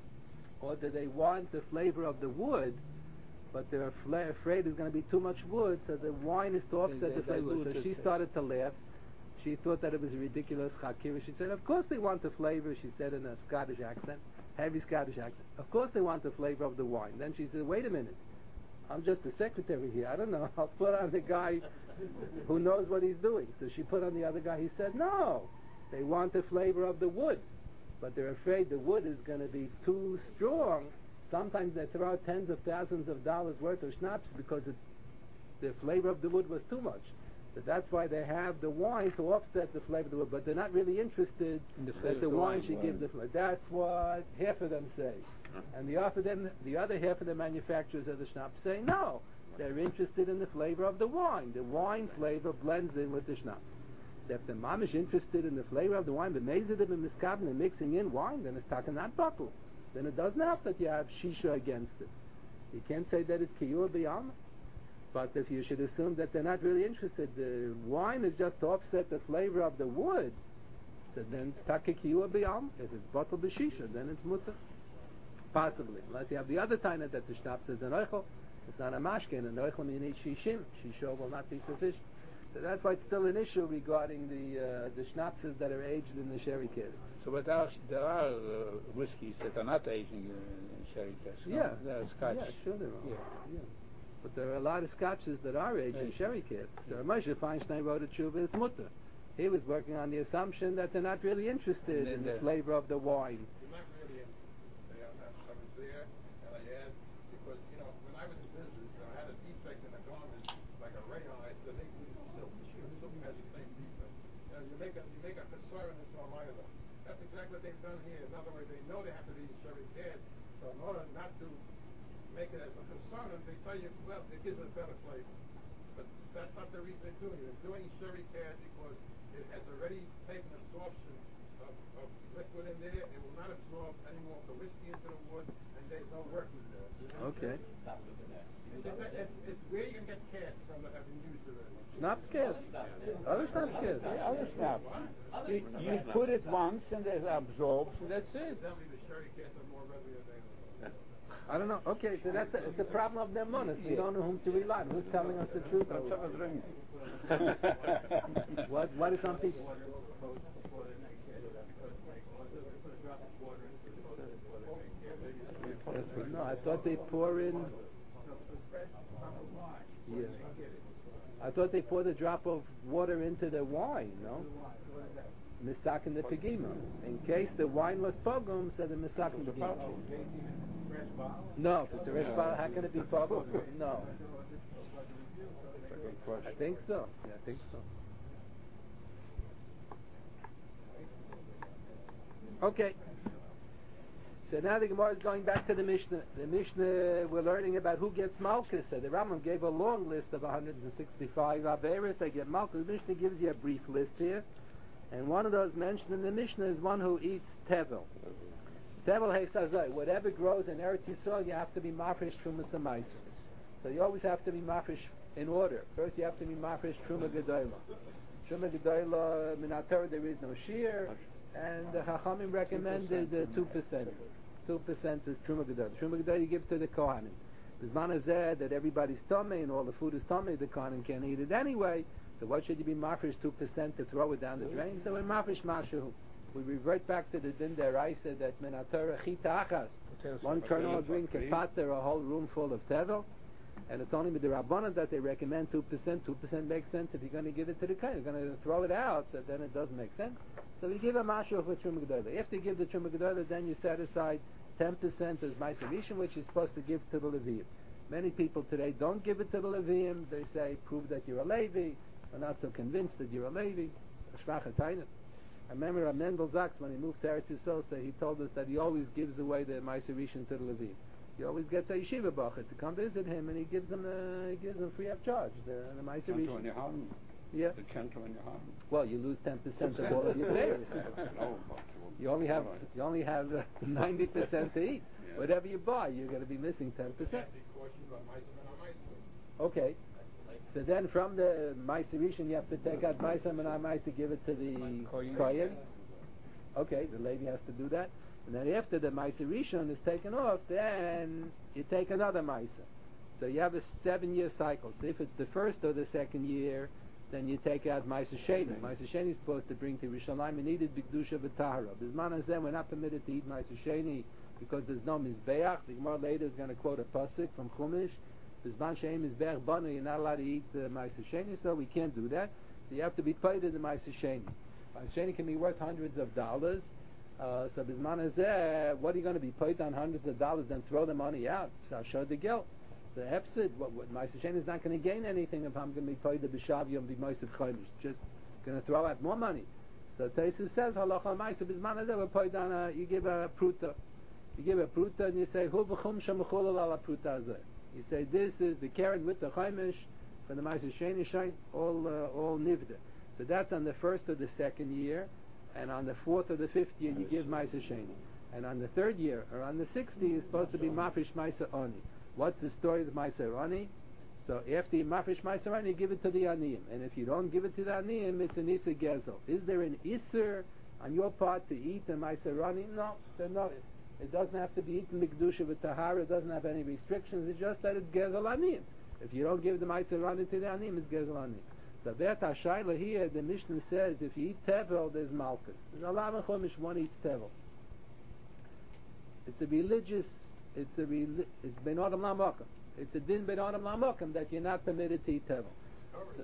Or do they want the flavor of the wood, but they're afla- afraid there's going to be too much wood, so the wine is to offset They- the they flavor. So dilute she it. started to laugh. She thought that it was a ridiculous hakira. She said, of course they want the flavor, she said in a Scottish accent, heavy Scottish accent. Of course they want the flavor of the wine. Then she said, wait a minute. I'm just the secretary here. I don't know. I'll put on the guy who knows what he's doing. So she put on the other guy. He said, no. They want the flavor of the wood. But they're afraid the wood is going to be too strong. Sometimes they throw out tens of thousands of dollars worth of schnapps because it, the flavor of the wood was too much. So that's why they have the wine to offset the flavor of the wood. But they're not really interested In the that flavor the of the wine wine, should wine. give the flavor. That's what half of them say. And the, half of them, the other half of the manufacturers of the schnapps say no. They're interested in the flavor of the wine. The wine flavor blends in with the schnapps. So if the mom is interested in the flavor of the wine, but mezidim and miskabin and mixing in wine, then it's taken not buckle. Then it doesn't help that you have shisha against it. You can't say that it's kiyur b'yam. But if you should assume that they're not really interested, the wine is just to offset the flavor of the wood. So then it's take kiyur b'yam. If it's bottle b'shisha, then it's mutter. Possibly, unless you have the other taina that the schnapps is an oichel. It's not a mashkin. An oichel you need shishim. Shisha will not be sufficient. So that's why it's still an issue regarding the uh, the schnapses that are aged in the sherry casks. So but there are, there are uh, whiskeys that are not aging uh, in sherry casks. No? Yeah. There are scotch. Yeah, sure there are. Yeah. Yeah. But there are a lot of scotches that are aged in Aged. sherry casks. So Moshe Feinstein wrote a tshuva, it's mutter. He was working on the assumption that they're not really interested And in then the the- flavor of the wine. They're not really in. They are not. I was there, and I asked, because, you know, when I was in business, I had a defect in the garment, like a rayon. I said, they use silk. Silk has the same defect. You know, you make a, you make a concern into a minor. That's exactly what they've done here. In other words, they know they have to be sherry cask, so in order not to make it as a concern, they tell you, well, it gives it a better flavor. But that's not the reason they're doing it. They're doing sherry cask because it has already taken absorption of, of liquid in there. It will not absorb any more of the whiskey into the wood, and there's no working there. You know what I'm Okay. saying? It's, it's, it's where you can get casts from that have been used already. Schnapps casks. Other schnapps casks. Yeah, other schnapps. You, you put it once and it absorbs, and that's it. Evidently, the sherry casts are more readily available. I don't know. Okay, so that's the, it's a problem of their monas. We don't know whom to rely on. Who's telling us the truth? what what is some people? Yes, but no, I thought they pour in. Yeah. I thought they poured a drop of water into the wine. No. Misak in the pegima. In case the wine was pogum, so the misak in the pegima. No, if it's a resh bottle, how can it be pogum? No. I think so. Yeah, I think so. Okay. So now the Gemara is going back to the Mishnah. The Mishnah, we're learning about who gets Malkus. So the Rambam gave a long list of one hundred sixty-five Averis that get Malkus. The Mishnah gives you a brief list here. And one of those mentioned in the Mishnah is one who eats Tevel. Tevel Heisazai. Whatever grows in Eretz Yisrael, you have to be Mafresh Trumas and Maisros. So you always have to be Mafresh in order. First you have to be Mafresh Truma Gedoyla. Truma Gedoyla, Minator, there is no shear. And the Chachamim recommended uh, two percent. two percent is Truma Gedoyla. Truma Gedoyla you give to the Kohanim. Bisman Hazeh, that everybody's tummy and all the food is tummy, the Kohanim can't eat it anyway. So what should you be mafresh two percent to throw it down the drain? So we're mafresh mashu. We revert back to the din deraisa that minatora chita achas. One kernel of green can pater a whole room full of tevel. And it's only with the Rabbanan that they recommend two percent. two percent makes sense if you're going to give it to the Kohen. You're going to throw it out, so then it doesn't make sense. So we give a Mashu for Truma Gedolah. After you give the Truma Gedolah, then you set aside ten percent as Ma'aser Rishon, which you're supposed to give to the Leviim. Many people today don't give it to the Leviim. They say, prove that you're a Levi. They're not so convinced that you're a Levi. I remember Rav Mendel Zaks, when he moved to Eretz Yisrael, so he told us that he always gives away the Ma'aser Rishon to the Leviim. He always gets a yeshiva bacher to come visit him, and he gives them the, he gives them free of charge the, the Ma'aser Rishon. Yeah. The canto in your hand. Well, you lose ten percent of all of your players. No, You only have you only have uh, ninety percent to eat. Yeah. Whatever you buy, you're going to be missing ten percent. Okay. So then, from the Ma'aser Rishon, you have to take out Ma'aser Menah Ma'aser to give it to the Kohen. Okay, the Levi has to do that. And then after the Ma'aser Rishon is taken off, then you take another Ma'aser. So you have a seven-year cycle. So if it's the first or the second year, then you take out Ma'aser Sheni. Ma'aser Sheni is supposed to bring to Yerushalayim and needed B'Kedusha V'Tahara. Bizman Hazeh, we're not permitted to eat Ma'aser Sheni because there's no Mizbeach. The Gemara later is going to quote a pasuk from Chumash. Bizman Shein Mizbeach Bana, you're not allowed to eat uh, Ma'aser Sheni, so we can't do that. So you have to be paid in the Ma'aser Sheni. Ma'aser Sheni can be worth hundreds of dollars. Uh, so Bizman Hazeh, what are you going to be paid on hundreds of dollars, then throw the money out? So I'll show the guilt. The Hepsid, what, what Ma'aser Sheni is not going to gain anything if I'm going to be paid the B'Shav and be Ma'aser Chodesh. Just going to throw out more money. So Taisus says, Halacha Ma'aser Bizman Hazeh, we're paid on a, you give a pruta. You give a pruta and you say, Hu b'chum shemechulal ala pruta hazeh. You say, this is the Karen with the Chaimish for the Ma'aser Sheni Shain, all, uh, all Nivda. So that's on the first or the second year. And on the fourth or the fifth year, you give Ma'aser Sheni. And on the third year, or on the sixth year, you're supposed to be Mafish Ma'aser Oni. What's the story of Ma'aser Ani? So after you Mafish Ma'aser Ani, you give it to the Aniyim. And if you don't give it to the Aniyim, it's an Isser Gezel. Is there an Isser on your part to eat the Ma'aser Ani? No, there's no. It doesn't have to be eaten Mikdusha with Tahara. It doesn't have any restrictions. It's just that it's Gezel Aniyim. If you don't give the Ma'aser Ani to the Aniyim, it's Gezel Aniyim. So that Ashayla here, the Mishnah says, if you eat Tevel, there's Malkus. There's a lot of Chumash, one eats Tevel. It's a religious, it's a, reli- it's Ben Adam Lamakam. It's a din Ben Adam Lamakam that you're not permitted to eat Tevel. So,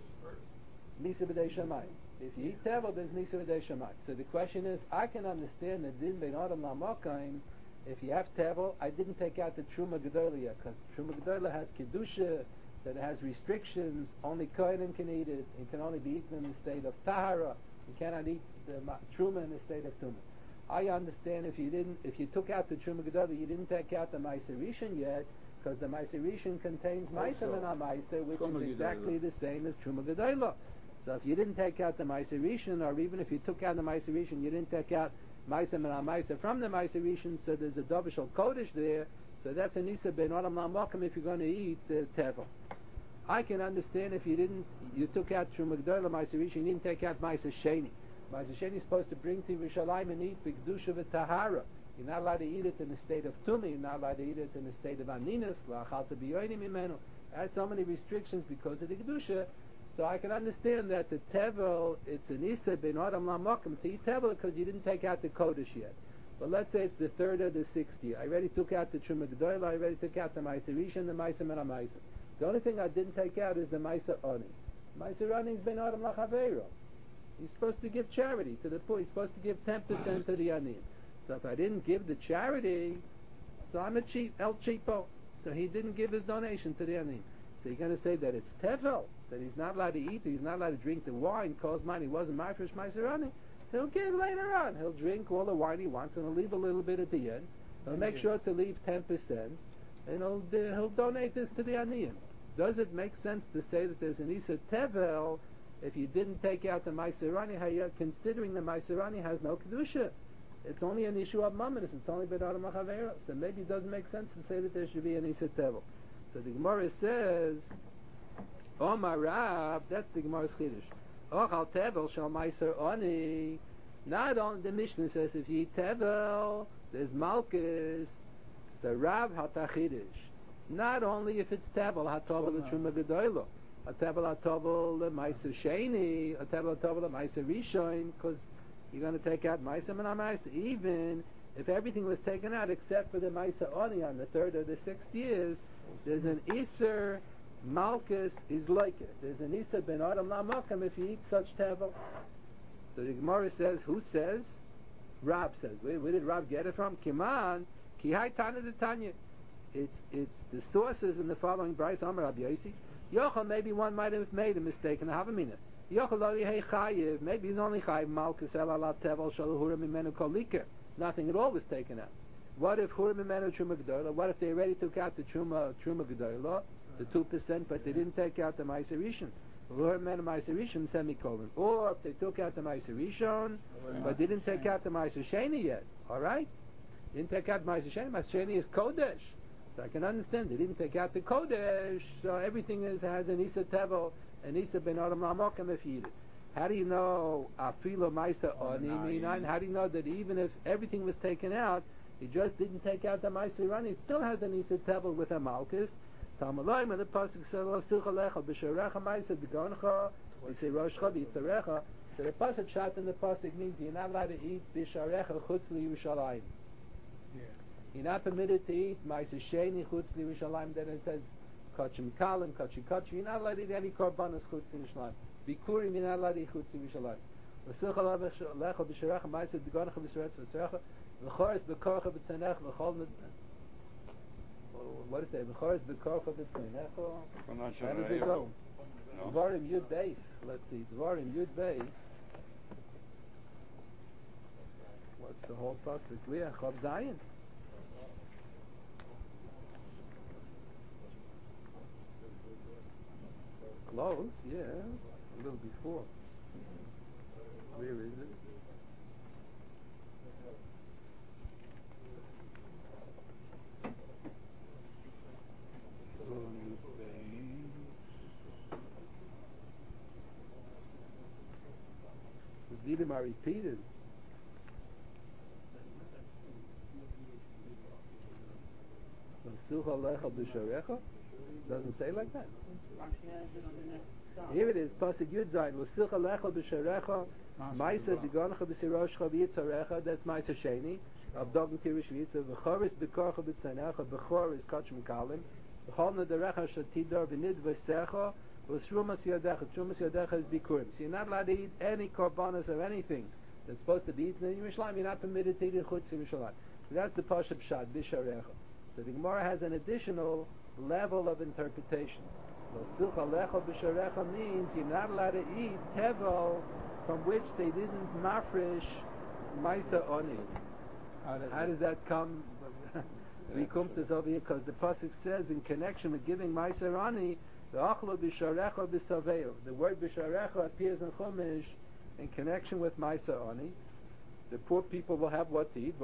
Misa B'dei Shamayim. If you eat Tevel, there's Misa B'dei Shamayim. So the question is, I can understand the din Ben Adam Lamakam. If you have Tevel, I didn't take out the Truma Gedolah yet, because Truma Gedolah has Kedusha, that it has restrictions. Only Kohanim can eat it. It can only be eaten in the state of Tahara. You cannot eat the Truma in the state of Tumah. I understand if you didn't, if you took out the Truma Gedolah, you didn't take out the Ma'aser Rishon yet, because the Ma'aser Rishon contains Ma'aser Menah Ma'aser, which Truma is exactly Gedolah. The same as Truma Gedolah. So if you didn't take out the Ma'aser Rishon, or even if you took out the Ma'aser Rishon, you didn't take out Ma'aser Menah Ma'aser from the Ma'aser Rishon, so there's a Dovishal Kodesh there. So that's an Isa Ben Adam Lamakim if you're going to eat the uh, Tevel. I can understand if you didn't, you took out Truma Gedolah Ma'aser Rishon, you didn't take out Ma'aser Sheni. Ma'aser Sheni is supposed to bring to Yerushalayim and eat B'Kedusha V'Tahara. You're not allowed to eat it in the state of Tumah. You're not allowed to eat it in the state of Aninas. La'achal B'Yonim Imenu. It has so many restrictions because of the Kedusha. So I can understand that the Tevel, it's an Isa Ben Adam Lamakim to eat Tevel because you didn't take out the Kodesh yet. But let's say it's the third or the sixth year. I already took out the Truma Gedolah, I already took out the Ma'aser Rishon, the Ma'aser Menah Ma'aser. The only thing I didn't take out is the Ma'aser Ani. Ma'aser Ani is Ben Adam Lachaveiro. He's supposed to give charity to the poor. He's supposed to give ten percent to the Aniyim. So if I didn't give the charity, so I'm a cheap, El Cheapo. So he didn't give his donation to the Aniyim. So you're going to say that it's Tevel, that he's not allowed to eat, he's not allowed to drink the wine, calls mine, he wasn't my first Ma'aser Ani. He'll give later on. He'll drink all the wine he wants and he'll leave a little bit at the end. He'll make sure to leave ten percent and he'll, he'll donate this to the Aniyim. Does it make sense to say that there's an Isa Tevel if you didn't take out the Ma'aser Ani, considering the Ma'aser Ani has no Kedusha? It's only an issue of Mammon, it's only Ben Adam Lachaveiro. So maybe it doesn't make sense to say that there should be an Isa Tevel. So the Gemara says, Omar Rab, that's the Gemara's Chiddush. Ochal Tevel shal Ma'aser Ani. Not only the Mishnah says if you eat Tevel, there's Malkus. So Rav Hatachidish. Not only if it's Tevel, HaTovel the Truma Gedolah, a Tevel HaTovel the Ma'aser Sheni, a Tevel HaTovel the Ma'aser Rishon, because you're going to take out Ma'aser Menah Ma'aser, even if everything was taken out except for the Ma'aser Ani on the third or the sixth years, There's an Isser Malchus is like it. There's an Isser Ben Adam Lamakam if you eat such tevel. So the Gemara says, who says? Rab says. Where, where did Rab get it from? Kiman, Ki Hai Tana de Tanya. It's it's the sources in the following Bryce Amar Rabbi Yossi. Yochel, maybe one might have made a mistake and have a minute. Yochel lo yehei chayiv. Maybe he's only chayiv malchus el ala tevel shal hura mimenu kol liker. Nothing at all was taken out. What if hura mimenu truma gedola? What if they already took out the truma truma gedola, the two percent, but they didn't take out the ma'aser rishon? Hura mimenu ma'aser rishon semicolon. Or if they took out the ma'aser rishon, but didn't take out the ma'aser sheni yet. All right, didn't take out ma'aser sheni. Ma'aser sheni is kodesh. So I can understand they didn't take out the kodesh, so everything is has an isa tevel, an isa ben adam lamokim if you eat it. How do you know afilo maisa oni minan? How do you know that even if everything was taken out, he just didn't take out the maisa rani? It still has an isa tevel with a malchus. Talmaloim and the pasuk says lo silchalecha b'sharecha maisa b'goncha. We say roshcha b'yitzarecha. So the pasuk shot in the pasuk means you're not allowed to eat b'sharecha chutz liyushalayim. You're not permitted to eat ma'aser sheni chutz liYerushalayim. Then it says kachim kalim, kachi kachi. You're not allowed to eat any korbanos chutz liYerushalayim. Bikurim, you're not allowed to eat chutz liYerushalayim. L'silcha lecha b'sharecha ma'aser d'gonecha b'sharetz v'serecha v'chores b'korcha b'tzenech v'chol mit. What is that? V'chores b'korcha b'tzenech. How does it go? Dvarim Yud Beis. Let's see. Dvarim Yud Beis. What's the whole pasuk? Leah Chav Zayin. Close, yeah, a little before. Where is it? The Didim are repeated. Doesn't say like that. Here it is. Pasuk Yud Zayin. L'silcha lecha b'sharecha ma'aser d'gonecha b'siroshcha v'yitzarecha. That's ma'aser sheni. Avdogin tirish v'yitza. V'choris b'korcha b'tzanecha. V'chor is kachim kalim. V'chol nederecha shatidor v'nid v'secha. V'shrumas yadecha. Shrumas yadecha is bikurim. So you're not allowed to eat any korbanos of anything that's supposed to be eaten in Yerushalayim. You're not permitted to eat in chutz Yerushalayim. So that's the pasuk pshat b'sharecha. So the Gemara has an additional level of interpretation. L'silcha lecha b'sharecha means you're not allowed to eat tevel from which they didn't mafresh maisa oni. How does that come? We come to over here because the pasuk says in connection with giving maisa oni, the achlo b'sharecha b'saveo. The word b'sharecha appears in Chumash in connection with maisa oni. The poor people will have what to eat.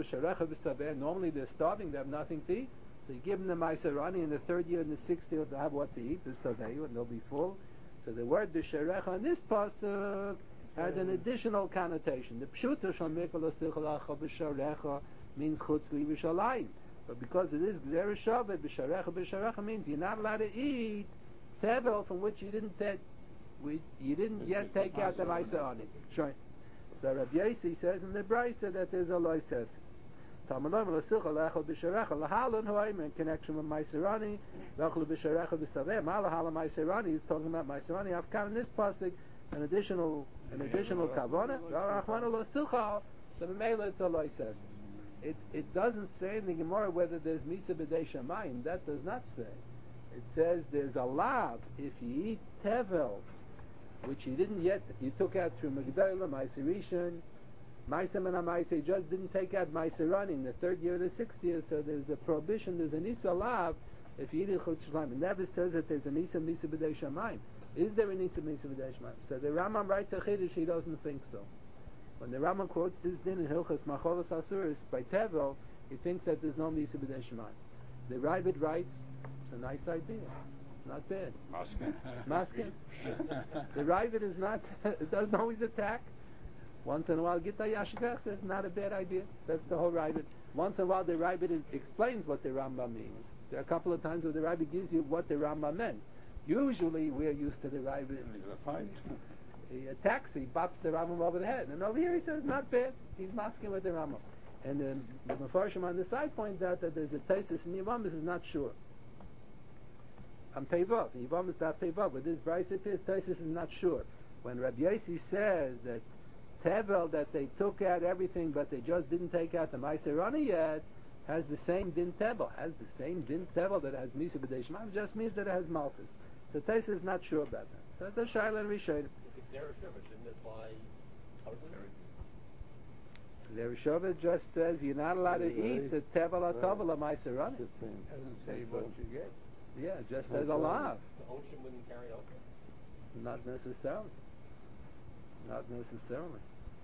Normally they're starving, they have nothing to eat. So you give them the Ma'aserani in the third year and the sixth year to have what to eat, the Saveyu, and they'll be full. So the word B'sharecha in this pasuk has an additional connotation. The Pshuta Shal Mikol L'Silchalacha B'sharecha means Chutz L'Yerushalayim. But because it is Gzera Shavet, B'sharecha B'sharecha means you're not allowed to eat tevel from which you didn't take, you didn't yet take out the Ma'aserani. Sure. So Rabbi Yossi says in the Brisa that there's a loises. Talmudam l'silcha lechol b'sharecha lahalon ho'im in connection with Ma'aserani lechol b'sharecha b'saveh. Malahala Ma'aserani is talking about Ma'aserani. I've counted in this pasuk an additional an additional kavana. Rachmana l'silcha. So the mela it's a loises. It it doesn't say in the Gemara whether there's misa b'dei shamayim. That does not say. It says there's a lav if you eat tevel, which you didn't yet, you took out through Magdala, Ma'aser Rishon, Ma'aser Mena Ma'aser, just didn't take out Ma'aser Rani in the third year or the sixth year, so there's a prohibition, there's an Isa Lav, if you eat it Chutz Shamayim. It never says that there's an Isa Misa B'dei Shamayim. Is there an Isa Misa B'dei Shamayim? So the Rambam writes a Chiddush, he doesn't think so. When the Rambam quotes this din in Hilchas Macholos Asuris by Tevel, he thinks that there's no Misa B'dei Shamayim. The Ravid writes, it's a nice idea. Not bad. Masking. Masking. The Ravid is not, it doesn't always attack. Once in a while, Gita Yashikach says, not a bad idea. That's the whole Ravid. Once in a while, the Ravid explains what the Rambam means. There are a couple of times where the Ravid gives you what the Rambam meant. Usually, we're used to the Ravid. He attacks, he bops the Rambam over the head. And over here, he says, not bad. He's masking with the Rambam. And then the Mefarshim on the side points out that there's a thesis in Yevamos is not sure. on Pevav. Yivam is not Pevav. But this Brisa appears, Taisus is not sure. When Rabbi Yossi says that Tevel, that they took out everything, but they just didn't take out the Maiserani yet, has the same din Tevel, has the same din Tevel that has Misa B'dei Shema, just means that it has Malchus. So Taisus is not sure about that. So it's a Shaila and Rishon. If it's Dereshuvah, shouldn't it apply totally? The Rishova just says you're not allowed to eat the Tevel or Tovel or Maiserani. Doesn't say what you get. Yeah, it just says Allah. The Ocean wouldn't carry over? Not necessarily. Not necessarily.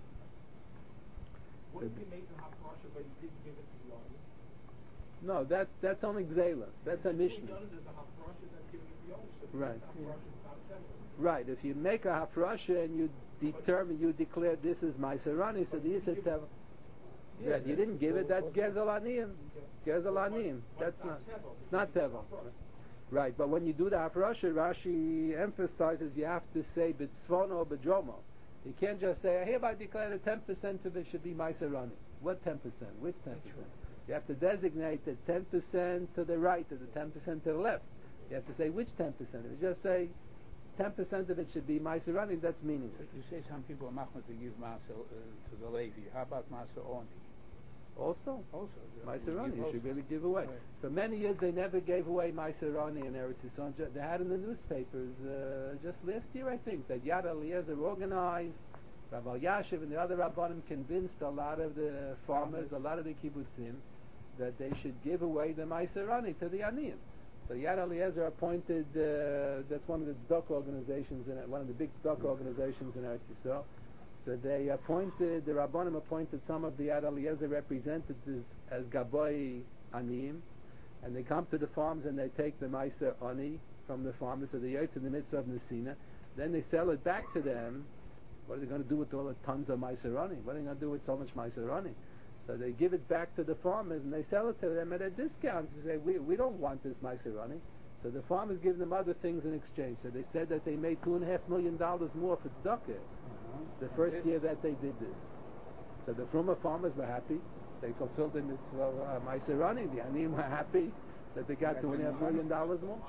What if you made the hafrasha but you didn't give it to the audience? No, that that's only Gzela. That's a Mishnah. What we've done is the hafrasha that's given to the audience. So Right. the hafrasha is not temple. Right. If you make a hafrasha and you determine, you declare this is Maiserani, so the Yisra Tevel. Yeah, you didn't give it. That's Gezel Aniyim. Gezel Aniyim. That's not. It's not Tevel. Right. But when you do the hafrasha, Rashi emphasizes you have to say B'tzvon or B'dromo. You can't just say, I hereby declare that ten percent of it should be Maiserani. What ten percent? Which ten percent? You have to designate the ten percent to the right or the ten percent to the left. You have to say which ten percent. If you just say ten percent of it should be Maiserani, that's meaningless. You say some people are machmir to give Maser uh, to the Levi. How about Maser Oni? Also, Also, Maiserani, you also. should really give away. Right. For many years, they never gave away Maiserani in Eretz Yisrael. Ju- They had in the newspapers uh, just last year, I think, that Yad Eliezer organized. Rabbi Yashiv and the other Rabbanim convinced a lot of the farmers, a lot of the kibbutzim, that they should give away the Maiserani to the Aniyim. So Yad Eliezer appointed, uh, that's one of the tzedakah organizations, in it, one of the big tzedakah organizations in Eretz Yisrael. So they appointed, the Rabbanim appointed some of the Yad Eliezer representatives as Gaboy Aniyim, and they come to the farms and they take the Maiser Ani from the farmers, so they eat in the mitzvah of Nesina, then they sell it back to them. What are they going to do with all the tons of Maiserani? What are they going to do with so much Maiserani? So they give it back to the farmers and they sell it to them at a discount. They say, we, we don't want this Maiserani. So the farmers give them other things in exchange. So they said that they made two and a half million dollars more for tzedakah Uh-huh. the first year that they did this. So the Fruma farmers were happy. They fulfilled the mitzvah of uh, Maiserani. The Aniyim were happy that they got two and a half million dollars more.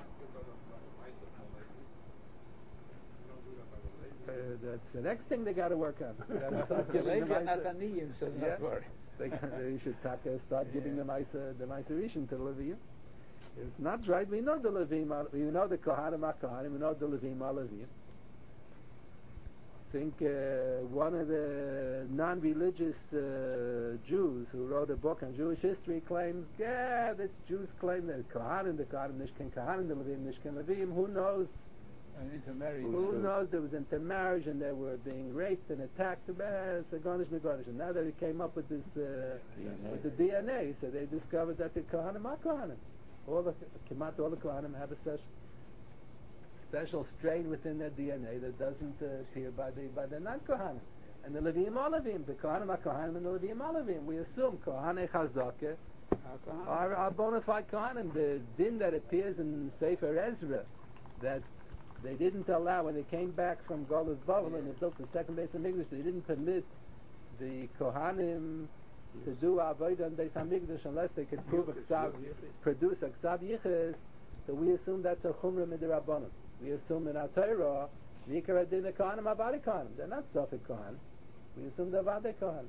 Uh, that's the next thing they got to work on. They got to start The giving Levi them are not Aniyim, so Yeah. not worry. They, they should start, uh, start giving Yeah. the Maiser, the Maiserishin to the Levim. It's not right. We know the Levim. Are, we know the Kohanim are Kohanim. We know the Levim are Levim. I think uh, one of the non-religious uh, Jews who wrote a book on Jewish history claims, yeah, the Jews claim that Kohanim, the Kohanim, Nishkan Kohanim, the Levim, Nishkan Levim. Who knows? And intermarried. Who knows? There was intermarriage and they were being raped and attacked. It's a Gonish Megonish. And now that he came up with this, uh, with the D N A, so they discovered that the Kohanim are Kohanim. All the Kemat, all the Kohanim have a special, special strain within their D N A that doesn't uh, appear by the by the non-Kohanim. And the Levim are Levim. The Kohanim are Kohanim and the Levim are Levim. We assume Kohanei Chazakah are, are bona fide Kohanim. The din that appears in Sefer Ezra that they didn't allow, when they came back from Golas Bavel and they built the second base of Mikdash, they didn't permit the Kohanim to do Avodah on Beis HaMikdash unless they could prove a ksav, produce a ksav yiches. So we assume that's a chumrah midrabanan. We assume in our Torah, Nikar Adin Kohanim Avadi Kohanim. They're not Sofik Kohan. We assume they're Avadi Kohan.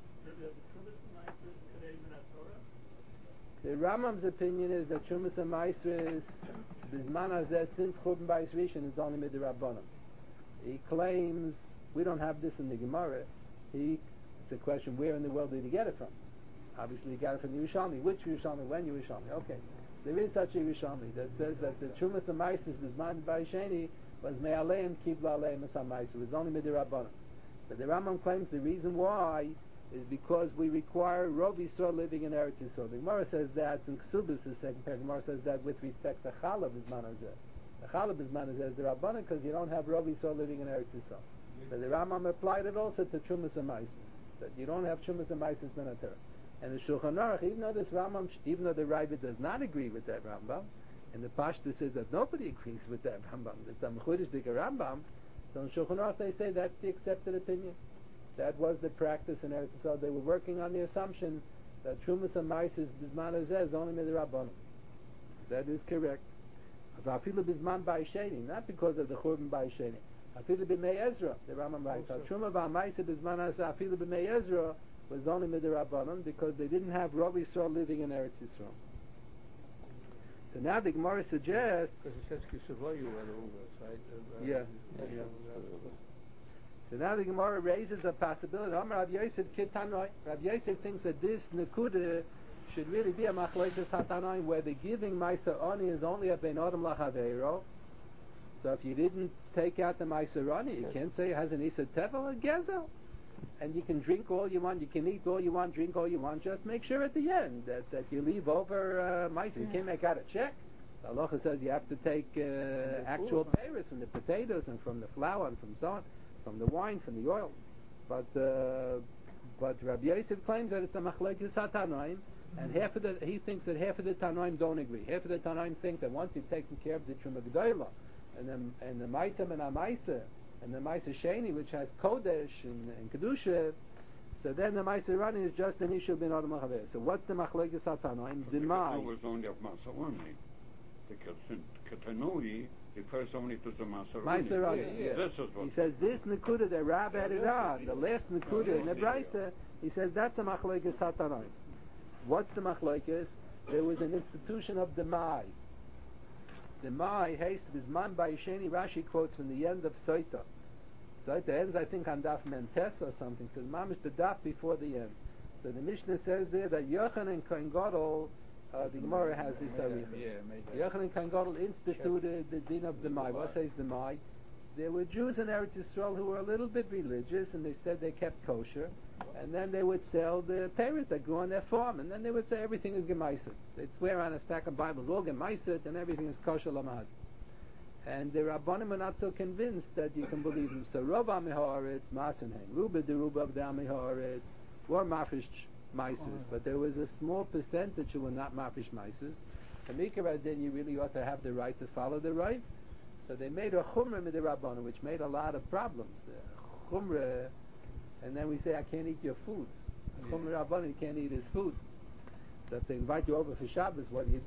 The Rambam's opinion is that Trumas and Maisris, Bisman Hazeh, since Churban Bayis Rishon, is only midrabanan. He claims, we don't have this in the Gemara, he, it's a question, where in the world did he get it from? Obviously he got it from the Yerushalmi. Which Yerushalmi? When Yerushalmi? Okay. There is such a Yerushalmi that says that the Trumas and Maisris, Bisman Bayis Sheni, was Me'aleim Kibla Aleim Asam Maisris. It was only midrabanan. But the Rambam claims the reason why is because we require Rov Yisrael living in Eretz Yisrael. The Gemara says that in Ksubis, the second paragraph, the Gemara says that with respect to Chalav is Manazeh. The Chalav is Manazeh is the Rabbanan because you don't have Rov Yisrael living in Eretz Yisrael. But the Rambam applied it also to Trumas and Maisis, that you don't have Trumas and Maisis in Torah. And the Shulchan Aruch, even though this Rambam, even though the Ravid does not agree with that Rambam, and the Pashta says that nobody agrees with that Rambam, it's a Mechudish Dika Rambam, so in Shulchan Aruch they say that's the accepted opinion. That was the practice in Eretz Yisrael. They were working on the assumption that Trumas and Maisis Bisman Hazeh is only Midrabanan. That is correct. Afilu Bizman Ba'isheni, not because of the Churban Ba'isheni. Afilu B'mei Ezra, the Rambam writes. Truma Ba'amaisa Bizman Asa Afilu B'mei Ezra was only Midrabanan because they didn't have Rav Yisrael living in Eretz Yisrael. So now the Gemara suggests. Because it says Kisavoyu were the Uvas, right? Uh, yeah. uh, yeah. So now the Gemara raises a possibility. Amar Rav Yosef Kitanoi. Rav Yosef thinks that this Nekuda should really be a Machlokes Hatanaim where the giving Maisa Oni is only a Ben Adam Lachaveiro. So if you didn't take out the Maisa Oni, you can't say it has an Isa Tevel or Gezel. And you can drink all you want, you can eat all you want, drink all you want. Just make sure at the end that, that you leave over uh, Maisa. You can't make out a check. The halacha says you have to take uh, actual payers from the potatoes and from the flour and from so on, from the wine, from the oil. But uh, but Rabbi Yosef claims that it's a machlekes hatanoim, and half of the he thinks that half of the tanoim don't agree. Half of the tanoim think that once you've taken care of the truma g'dola and the and the ma'isa and ma'isa and the ma'isa sheni, which has kodesh and, and kedusha, so then the ma'isa rani is just an issue bin adam haver. So what's the machlekes hatanoim? Demai. It was only of Masaroni. The Ketanui refers only to the Masaroni. Masaroni, yeah, yeah. This is what he says this Nekuda that Rab added on, the last Nekuda in the Brisa, he says that's a machlokes hatanoim. What's the machlokes? There was an institution of the Mai. The Mai haste Bizman Ba'isheni. Rashi quotes from the end of Soita. Soita ends, I think, on Daf Mentes or something. So the Mamish the Daf before the end. So the Mishnah says there that Yochanan and Kohen Gadol, uh, the Gemara has this arichas. Yochanan and Kohen Gadol instituted the din of the Mai. What says the Mai? There were Jews in Eretz Yisrael who were a little bit religious, and they said they kept kosher, and then they would sell the pears that grew on their farm, and then they would say everything is gemaiset. They'd swear on a stack of Bibles, all gemaiset, and everything is kosher lamad. And the Rabbanim are not so convinced that you can believe them. So Rov HaMeharetz, Masenheim, Ruba de Ruba of the HaMeharetz, were mafish maises, but there was a small percentage who were not mafish maises. And Mikra then you really ought to have the right to follow the right. So they made a chumrah with the Rabbanim, which made a lot of problems. The chumrah, and then we say, I can't eat your food. Yeah. Chumrah Rabbanim, you can't eat his food. So if they invite you over for Shabbos, what do you do?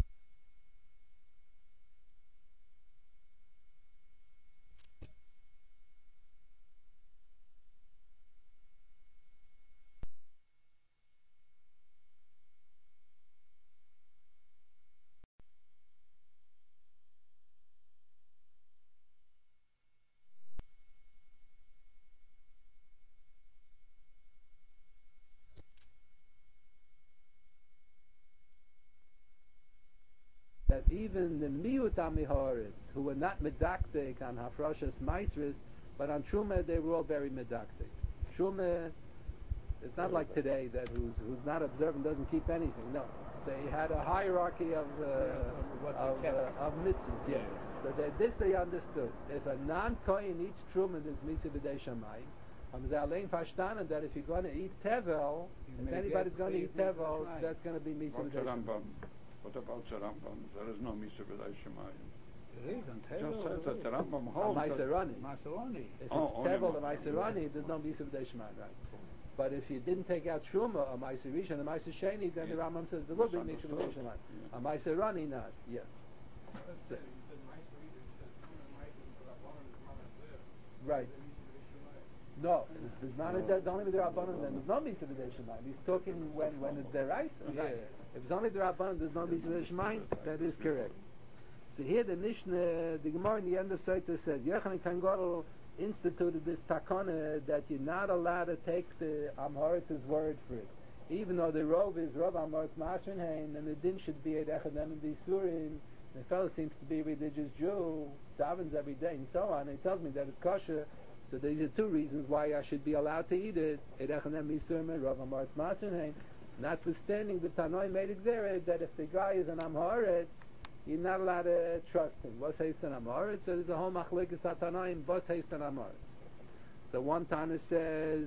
That even the Miut HaMeharetz, who were not medaktik on Hafrashas Maisris, but on Truma they were all very medaktik. Truma, it's not like today that who's who's not observant doesn't keep anything. No, they had a hierarchy of uh, of, uh, of mitzvahs. Yeah. So that this they understood. If a non-kohen eats Truma, there's Misa B'dei Shamayim. Um, Zalein Fashtanan that if you're going to eat Tevel, You if anybody's going to eat Tevel, that's going to be Misa What's the B'dei Shamayim. Rambam? What about the Rambam? There is no Misa B'dei Shemayim. There is on Just Tevel. says that the Rambam Oh, holds that- Maiserani. Maseroni. If Oh, it's only Tevel or Maiser. Maiserani, there's no Misa B'dei Shemayim, right? But if you didn't take out Truma or Maiser Rishon or Maiser Sheni, then the Yeah. Rambam says there will be Misa Misunderstood. B'dei Shemayim. Yeah. A Maiserani, not. Yeah. That's it. He said Meister Reader, he said Tuna Meister, but Rabbanon is not there. Right. Then he said Shemayim. No, Bisman says only with the Rabbanon, then there's no Misa B'dei Shemayim. He's talking when, when it's Deraisa. Yeah. If it's only the Rabbanon, there's no Misa B'dei Shemayim. That is correct. So here the Mishnah, the Gemara in the end of Sotah says, Yochanan Kohen Gadol instituted this takana that you're not allowed to take the Amharitz's word for it. Even though the Rov is Rov Amharitz Masrinhain, and the din should be at Echadem and Bisurim, the fellow seems to be a religious Jew, davens every day and so on, and he tells me that it's kosher. So these are two reasons why I should be allowed to eat it. At Echadem Bisurim and Rov Amharitz Masrinhain. Notwithstanding, the Tanoi made it there that if the guy is an Amharitz, you're not allowed to trust him. What's haste an Amoritz? So there's a whole machlekes hatanoim. What's haste an Amoritz? So one Tana says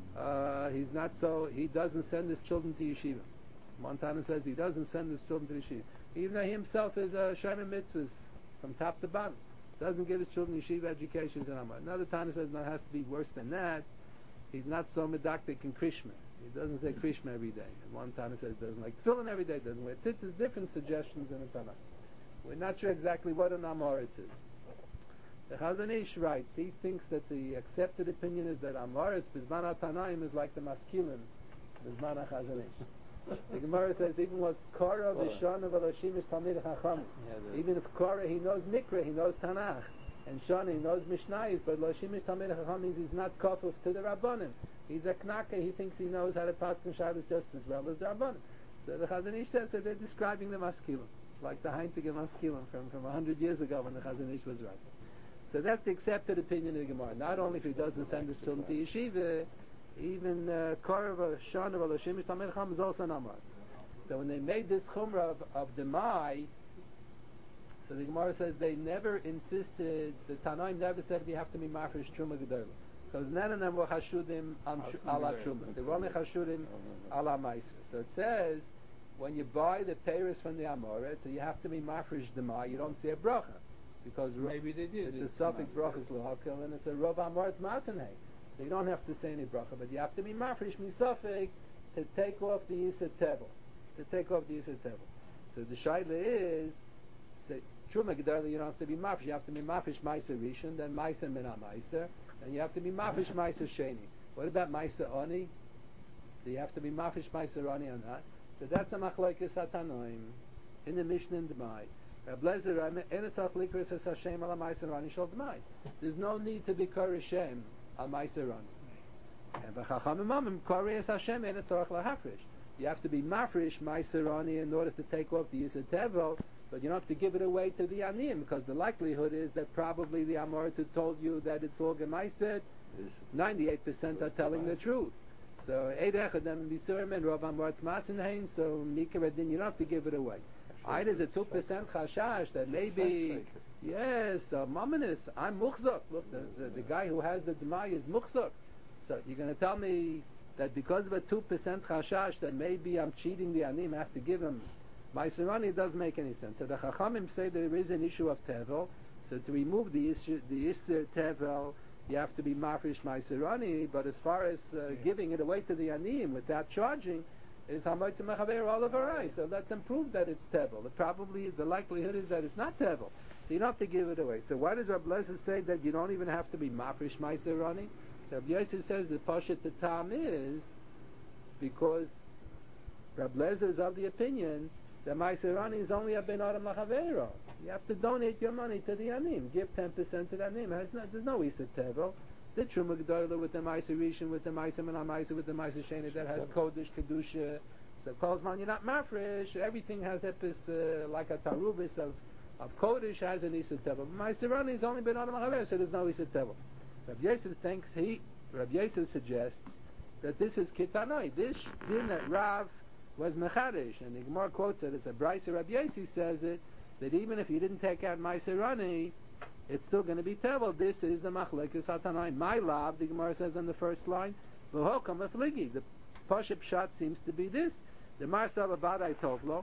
uh, he's not so. He doesn't send his children to yeshiva. One Tana says he doesn't send his children to yeshiva, even though he himself is a shema mitzvahs from top to bottom. Doesn't give his children yeshiva educations and Amoritz. Another Tana says no, it has to be worse than that. He's not so medaktik in Krishma. He doesn't say Krishma every day. And one Tana says he doesn't like tefillin every day. Doesn't wear tzitzis. Different suggestions in the Tanakh. We're not sure exactly what an Amoritz is. The Chazon Ish writes, he thinks that the accepted opinion is that Amoritz, Bizman HaTanaim, is like the Maskilim, Bizman HaChazon Ish. The Gemara says, even was Korah, V'shana, V'loshimish, Talmid HaChacham. Even if Korah, he knows Mikra, he knows Tanakh, and Shana, he knows Mishnayis, but Loshimish, Talmid HaChacham means he's not kofuf to the Rabbanim. He's a Knaka, he thinks he knows how to pass the Shabbos just as well as the Rabbanim. So the Chazon Ish says that they're describing the Maskilim, like the Heintige Maskilim from, from a hundred years ago when the Chazon Ish was writing. So that's the accepted opinion of the Gemara. Not only if he doesn't send his children to yeshiva, even Korah, Shana, V'loshimish, Talmid HaChacham is also an Amoritz. So when they made this Chumrah of, of the Mai, so the Gemara says they never insisted, the Tanaim never said we have to be mafresh Truma Gedolah. Because none of them were Hashudim ala Truma. They were only Hashudim ala Maisra. So it says, when you buy the Paris from the Amoritz, so you have to be mafresh the Mai, you don't see a bracha. Because maybe they did. It's a suffix brachas l'hakel, and it's a Rav Amoritz Masanei. So you don't have to say any bracha, but you have to be mafresh misafik to take off the Yisad Tevel. To take off the Yisad Tevel. So the shaila is, say, Truma Gedolah, you don't have to be mafresh. You have to be mafresh Ma'aser Rishon, then Ma'aser Min HaMa'aser, and you have to be mafresh Ma'aser Sheni. What about Ma'aser Oni? Do you have to be mafresh Ma'aser Oni on that? So that's a machlokes hatanoim in the Mishnah and the Mai. There's no need to be Korah Shem al Ma'aser Ani. And Chachamim Korah Hashem and it's Tzorach LaHafresh. You have to be mafresh Ma'aser Ani in order to take off the Yisad Tevel, but you don't have to give it away to the Aniyim, because the likelihood is that probably the Amoritz who told you that it's all Gemaiset, ninety-eight percent are telling the truth. So Eid Echadem Bisurim and Rav Amoritz Masenhain, so Mikaradin, you don't have to give it away. I there's a two percent chashash that maybe, yes, uh, Mamonis, I'm muchzok. Look, the, the, the guy who has the Demai is muchzok. So you're going to tell me that because of a two percent chashash that maybe I'm cheating the Anim, I have to give him Ma'aser Ani, doesn't make any sense. So the Chachamim say there is an issue of Tevel, so to remove the issue, the Isser Tevel, you have to be mafresh Ma'aser Ani, but as far as uh, yeah. giving it away to the Anim without charging, is Hamoitz Mechaver all of our eyes. So let them prove that it's Tevel. The probably the likelihood is that it's not Tevel. So you don't have to give it away. So why does Rabbi Lezer say that you don't even have to be mafresh Ma'aser Ani? So Rabbi Yosef says the Pashat the Tam is because Rabbi Lezer is of the opinion that Ma'aser Ani is only a Ben Adam Lachavero. You have to donate your money to the Anim. Give ten percent to the Anim. Has no, there's no Isser Tevel. The Truma Gedolah with the Ma'aser Rishon, with the Ma'aser Min HaMa'aser, with the Ma'aser Sheni that has Kodesh, Kedusha. So Kolzman, you're not mafresh. Everything has epis, uh, like a Tarubis of, of Kodesh has an Isser Tevel. Ma'aser Ani is only Ben Adam Lachavero, so there's no Isser Tevel. Rabbi Yosef thinks he, Rabbi Yosef suggests that this is Kitanoi. This din that Rav was Mechadish, and the Gemara quotes it as a Brisa. Rabbi Yosef says it, that even if you didn't take out Ma'aser Ani, it's still going to be Tevel. This is the Machlekes HaTanaim. My lab, the Gemara says on the first line, V'hokam Efligi. The Pashup Pshat seems to be this. The Marsal Vadai Tovlo.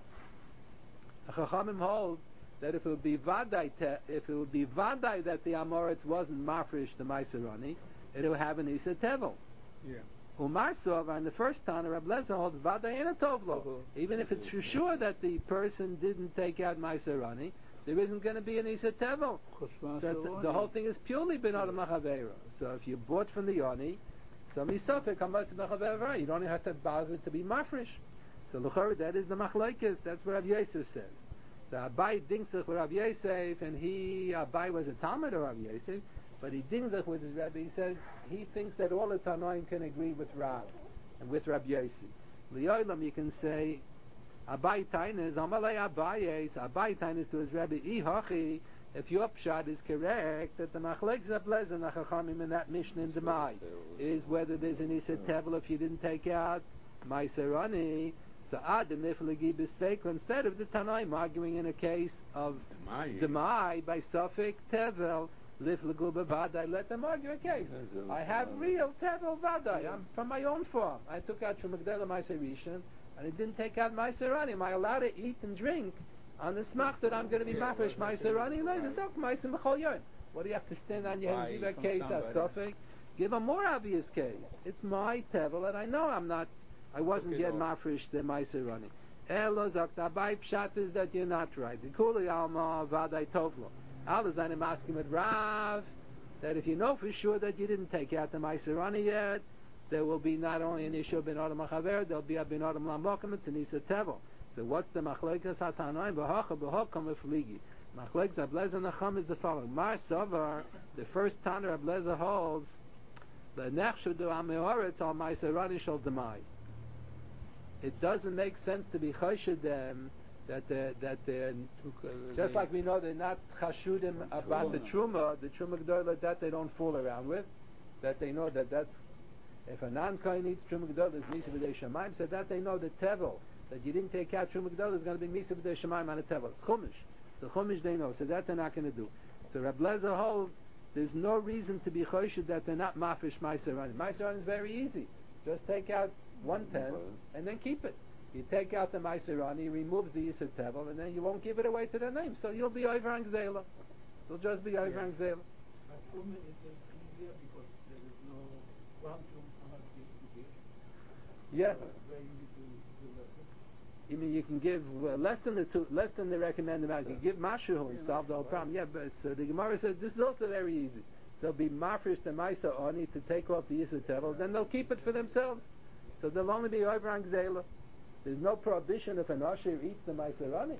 Chachamim hold that if it would be Vadai, if it would be Vadai that the Amoritz wasn't Mafresh the Ma'aser Ani, it would have an Isa Tevel. Yeah. Umar Sova, in the first time, Rabbi Lezer holds Vadai and a Tovlo. Even if it's for sure that the person didn't take out Ma'aser Ani, there isn't going to be an Isa Tevel. So the whole thing is purely Ben Adam Lachavero. So if you bought from the Yoni, so Misafik Hamatz Mechavera, you don't have to bother to be Mafresh. So Luchar, that is the Machlokes. That's what Rav Yosef says. So Abai Dingsach with Rav Yosef, and he, Abai was a Talmud of Rav Yosef, but he Dingsach with his Rabbi. He says he thinks that all the Tanoim can agree with Rav and with Rav Yosef. Li'olam, you can say, Abai Tainis, Amalei Abayes, Abai Tainis to his Rabbi, Ihachi, if your pshat is correct, that the Machlekes of Lezer Nachachamim in that Mishnah in Demai is whether there's an Isa Tevel if you didn't take out Ma'aser Ani. So Adam Niflegi B'Steiko, instead of the Tanaim arguing in a case of Demai by Suffolk Tevel, Liflegu B'Vadai, let them argue a case. I have real Tevel Vadai. I'm from my own farm. I took out from Magdala Ma'aser Rishon, and I didn't take out Ma'aser Ani. Am I allowed to eat and drink on the smach that I'm going to be mafresh Ma'aser Ani? No, there's no Ma'aser B'chol Yom. What do you have to stand on your head and give a case as Suffolk? Give a more obvious case. It's my Tevel, and I know I'm not, I wasn't okay, yet no. mafresh the Ma'aser Ani. Elo sagt dabei Pshat is that you're not right. The Kuli Alma Vadai Tovlo. All is I'm asking with Rav that if you know for sure that you didn't take out the Maiserani yet, there will be not only an issue of Ben Adam Lachaver, there'll be a Ben Adam Lamokim, it's an Isa Tevel. So what's the Machlekes HaTanoim? B'hocha b'hokom v'fligi. Machlekes Ablezer Nacham is the following. Mar Sovar, the first Tanner Ablezer holds, the Nechshu do Ameoretz al Maiserani shall demai. It doesn't make sense to be choshed them that they're, that they're just like we know they're not chashudim about the truma, the truma gdola that they don't fool around with, that they know that that's if a non-kohen eats truma gdola is misa b'dei shamayim, so that they know the tevel that you didn't take out truma gdola is going to be misa b'dei shamayim on a tevel. It's chumash, so chumash they know, so that they're not going to do. So Reb Lezer holds there's no reason to be choshed that they're not mafish ma'aserani. Ma'aserani is very easy. Just take out one tenth and then keep it. You take out the Maiserani, he removes the Yisur Tevel, and then you won't give it away to the name. So you'll be over on Gzela. You'll just be over on Gzela. But Truma is easier because there is no one Truma to give. Yeah. So it's very easy to do that. You mean you can give uh, less than the two, less than the recommended amount. You can give Mashu and solve the whole problem. Yeah, but so the Gemara says this is also very easy. They'll be mafresh the Maisa Oni to take off the Yisur Tevel, then they'll keep it for themselves. So they'll only be over on Gzela. There's no prohibition if an usher eats the Maiserani.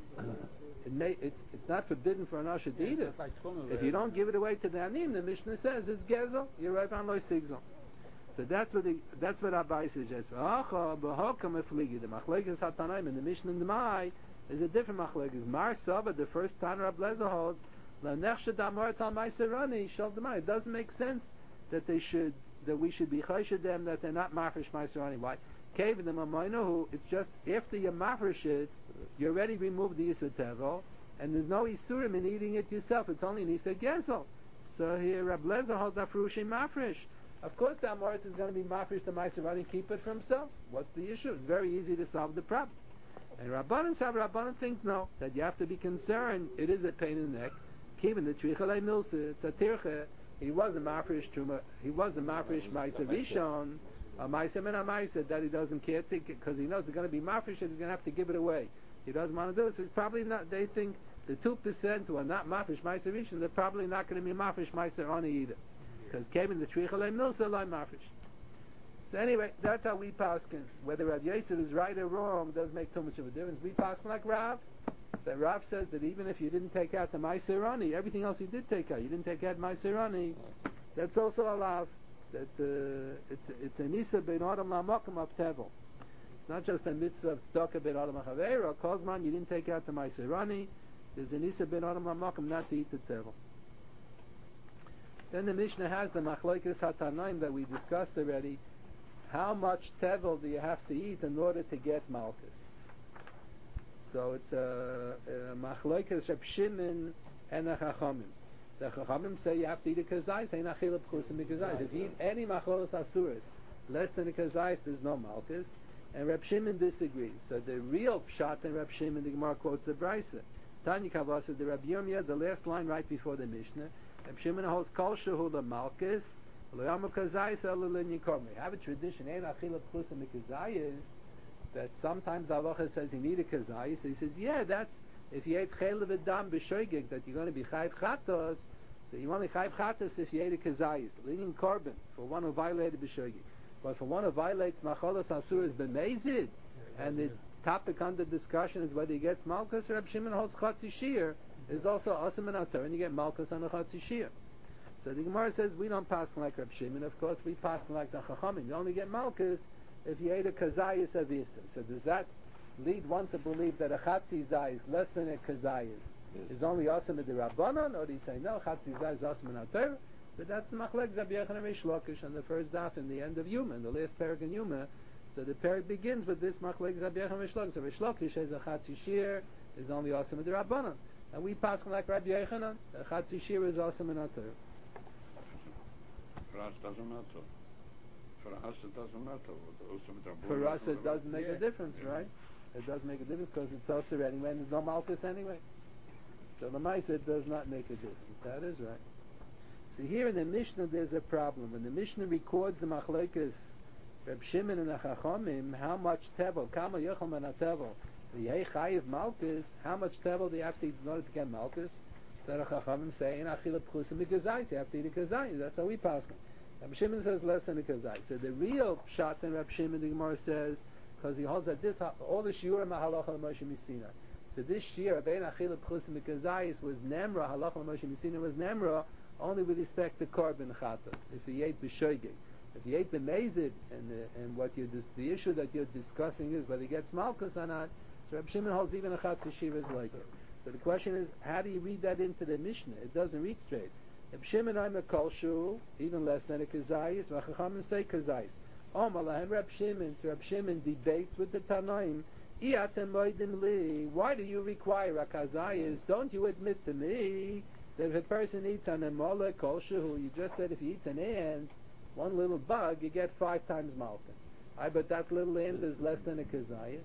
It may, it's it's not forbidden for an usher to eat it. If you don't give it away to the anim, the Mishnah says it's gezel. You're right on loy sigzel. So that's what the, that's what Abai suggests. Acha b'hokam efligi. The machlekes hatanaim in the Mishnah in the Mai is a different machlekes. Mar Saba, the first Tanner Ablezer holds la nechshed amoritz al Maiserani shel demai. It doesn't make sense that they should that we should be choshed them that they're not mafresh Maiserani. Why? Cave them who it's just after you mafresh it, you already removed the Yisur Tevel, and there's no Isurim in eating it yourself. It's only an Yisur Gezel. So here Reb Lezer holds Afrushi mafresh. Of course, the Amoritz is going to be mafresh the Maiserani and keep it for himself. What's the issue? It's very easy to solve the problem. And Rabbanan Sab Rabbanan think no, that you have to be concerned. It is a pain in the neck. Keeping the Trichalei Milsa, it's a tirche. He was a mafresh Truma. He was a mafresh Maiser Rishon. A Maiser and a Maiser that he doesn't care because he knows it's going to be mafresh and he's going to have to give it away. He doesn't want to do it. So he's probably not. They think the two percent who are not mafresh Maiser Rishon, they're probably not going to be mafresh Maiser Oni either, because came in the Trichalei Milsa like mafresh. So anyway, that's how we paskin. Whether Rav Yosef is right or wrong doesn't make too much of a difference. We paskin like Rav. That Rav says that even if you didn't take out the Maiser Oni, everything else you did take out. You didn't take out Maiser Oni. That's also allowed. That uh, it's it's a nisa ben adam la'makom of tevel. It's not just a mitzvah of tzedakah ben adam la'chaveira. Kozman, you didn't take out the ma'aserani. There's a nisa ben adam la'makom not to eat the tevel. Then the Mishnah has the machlokes hatanaim that we discussed already. How much tevel do you have to eat in order to get malchus? So it's a, a machlokes Reb Shimon and a chachamim. The Chachamim say you have to eat a kazais, say nachila pchusim kazais. If you eat any macholos asuras less than a kazais, there's no malchus. And Reb Shimon disagrees. So the real pshat in Reb Shimon, the Gemara quotes the Brisa. Tanya Kavasa, the Reb Yirmiyah, the last line right before the Mishnah. Reb Shimon holds kol shehu la malchus, lo yamu kazais elu l'nikom. We have a tradition, ein achila pchusim kazais, that sometimes Halacha says you need a kazais. He says, yeah, that's if you ate chaylev adam b'shoigig, that you're going to be chayv chatos, so you only chayv chatos if you ate a kazayis, leaning korban for one who violated b'shoigig. But for one who violates macholos asuras b'mezid, and the topic under discussion is whether he gets malchus, Reb Shimon holds chatzi shir is also asim and atar, and you get malchus on a chatzi shir. So the Gemara says we don't pass like Reb Shimon. Of course, we pass like the chachamim. You only get malchus if you ate a kazayis avisa. So does that lead one to believe that a chatzi zayis less than a kazayis is only asim in the Rabbanon, or do you say no, chatzi zayis asim in Torah? But that's the machlek Rabbi Yochanan and Reish Lakish on the first daf in the end of Yuma, in the last parak in Yuma. So the parak begins with this machlek Rabbi Yochanan and Reish Lakish. So Reish Lakish says a chatzi shir is only asim in the Rabbanon, and we pass like Rabbi Yochanan, a chatzi shir is asim in Torah. For us, doesn't matter. For us, it doesn't matter. For us, it doesn't make a difference, right? It does make a difference because it's also anyway, and there's no malchus anyway. So the Maisa, it does not make a difference. That is right. See, here in the Mishnah, there's a problem. When the Mishnah records the machlokes Reb Shimon and the Chachamim, how much tevel, kama yochel man tevel, the chayiv malchus, how much tevel do you have to eat in order to get malchus? So the Chachamim say, in achila pchusim mikazais, you have to eat a kazais. That's how we pass them. Reb Shimon says less than a kazais. So the real shot in Reb Shimon, the Gemara says, because he holds that this, all the shiurim halacha l'Moshe Misina. So this shiur of ein achila pchusim mikazais was nemra, halacha l'Moshe Misina was nemra, only with respect to korban chatas. If he ate b'shoigeg. If he ate b'mezid, and uh, and what you dis- the issue that you're discussing is whether he gets malchus or not, so Reb Shimon holds even a chatzah shiva is like it. So the question is, how do you read that into the Mishnah? It doesn't read straight. Reb Shimon I'm a kolshu, even less than a kazayis, v'chachamim say kazayis. Oh, malahem Reb Shimon, so Reb Shimon debates with the Tanaim, iatem moedim li, why do you require a kazayis? Don't you admit to me that if a person eats an emola kolshu, you just said if he eats an ant, one little bug, you get five times malchus. I bet that little ant is less than a kazayas.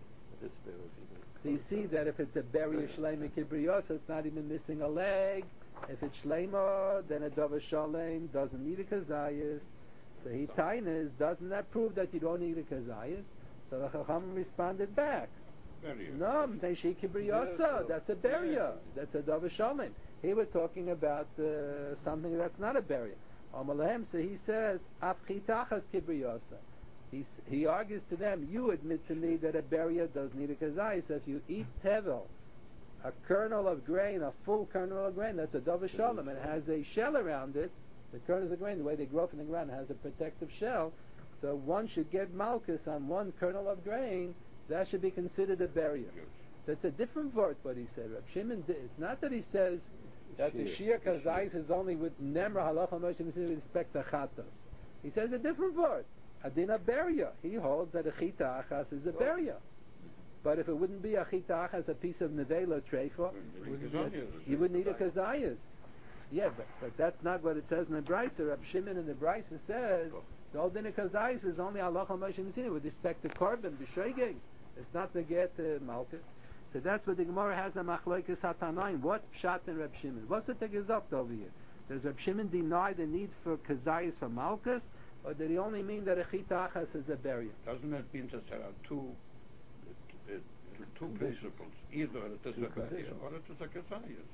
So you see that if it's a berry shleima kibriyos, it's not even missing a leg. If it's shleima, then a dava shalem doesn't need a kazayas. So he tainas, doesn't that prove that you don't need a kazayas? So the Chacham responded back. No, meishi kibriyosa, that's a berya. That's a dava shalem. Here we're talking about uh, something that's not a berya. So he says, Afchitachas kibriyosa. He he argues to them, you admit to me that a berya does need a kazai. So if you eat tevel, a kernel of grain, a full kernel of grain, that's a dava shalom, and it has a shell around it. The kernels of grain, the way they grow from the ground, has a protective shell. So one should get malchus on one kernel of grain. That should be considered a berya. So it's a different word what he said. Reb Shimon, it's not that he says that the shir kazais is only with nemra halacha moshe with respect to chatos. He says a different word, adina berya. He holds that a chita achas is a berya. But if it wouldn't be a chita achas, a piece of nevela treifa, you would need a kazayas. Yeah, but, but that's not what it says in the Brisa. Reb Shimon in the Brisa says the old dina kazayas is only halacha moshe with respect to korban b'shoigeg. It's not to get uh, malchus. So that's what the Gemara has in Machlokes Hatanaim. What's Pshat in Reb Shimon? What's the Tegezokt over here? Does Reb Shimon deny the need for Kazayas for Malchus, or did he only mean that a Chita Achas is a berya? Doesn't it mean that there are two, uh, two principles? Either it is a berya or it is a Kazayas.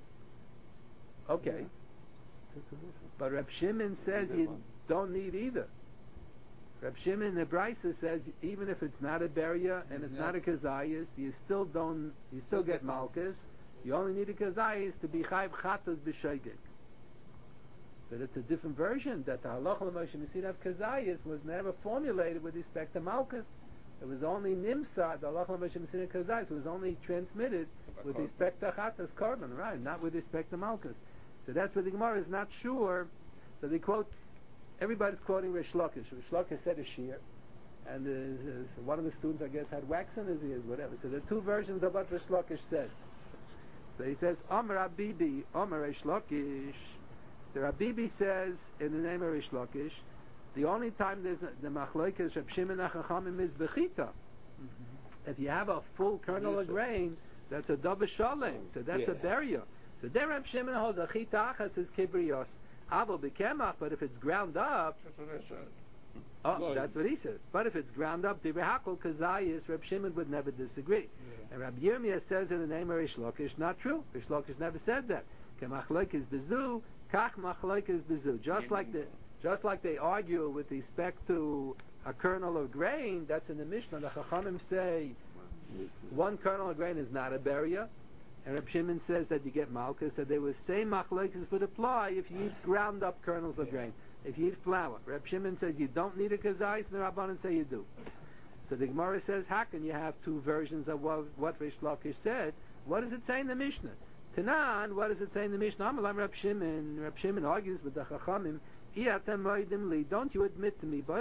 Okay. But Reb Shimon says you don't need either. Reb Shimon in the Brisa says even if it's not a berya and it's not a kazayas, you still don't, you still get malchus. You only need a kazayas to be chayv chatas b'shoigeg. So that's a different version that the halacha l'moshe Messina of kazayas was never formulated with respect to malchus. It was only nimsa, the halacha l'moshe Messina kazayas was only transmitted with respect to chatas korban, right? Not with respect to malchus. So that's where the Gemara is not sure. So they quote. Everybody's quoting Rish Lakish. Rish Lakish said a shir, and uh, so one of the students, I guess, had wax in his ears, whatever. So there are two versions of what Rish Lakish said. So he says, Omer Abibi, Omer Rish Lakish. So Abibi says, in the name of Rish Lakish, the only time there's a, the machlokes Reb Shimon HaChachamim is bechita. Mm-hmm. If you have a full kernel of grain, that's a dava shalem. So that's yeah. a berya. So there Reb Shimon holds a chita achas is kibriyos. Avo b'kemach, but if it's ground up, that's what I said. Oh, no, that's what he says. But if it's ground up, the rehakol kazayis, Reb Shimon would never disagree. Yeah. And Reb Yirmiyah says in the name of Rish Lakish, not true. Rish Lakish never said that. Kemachloik is bezu, kach machloik is bezu. Just like the, just like they argue with respect to a kernel of grain, that's in the Mishnah. The Chachamim say one kernel of grain is not a berya. And Reb Shimon says that you get malchus, that they would say machlokes would apply if you eat ground up kernels of grain. If you eat flour. Reb Shimon says you don't need a kazayis, and the Rabbanan say you do. So the Gemara says, how can you have two versions of what, what Rish Lakish said? What does it say in the Mishnah? Tanan, what does it say in the Mishnah? Amalam Reb Shimon. Reb Shimon argues with the Chachamim, don't you admit to me,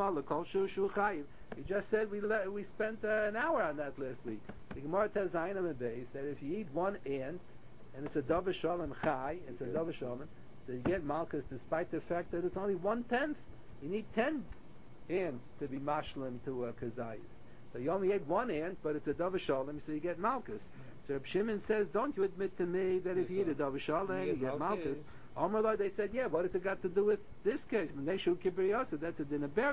you just said we le- we spent uh, an hour on that last week. The Gemara tells Zainam Beis that if you eat one ant, and it's a dava shalom chai, it's a dava shalom, so you get malchus despite the fact that it's only one-tenth. You need ten ants to be mashlim to uh, kazayis. So you only ate one ant, but it's a dava shalom, so you get malchus. So Reb Shimon says, don't you admit to me that if you eat a dava shalom, you get malchus? Omer, they said, yeah, what has it got to do with this case? Neshu kibriyasa, that's a din of berya.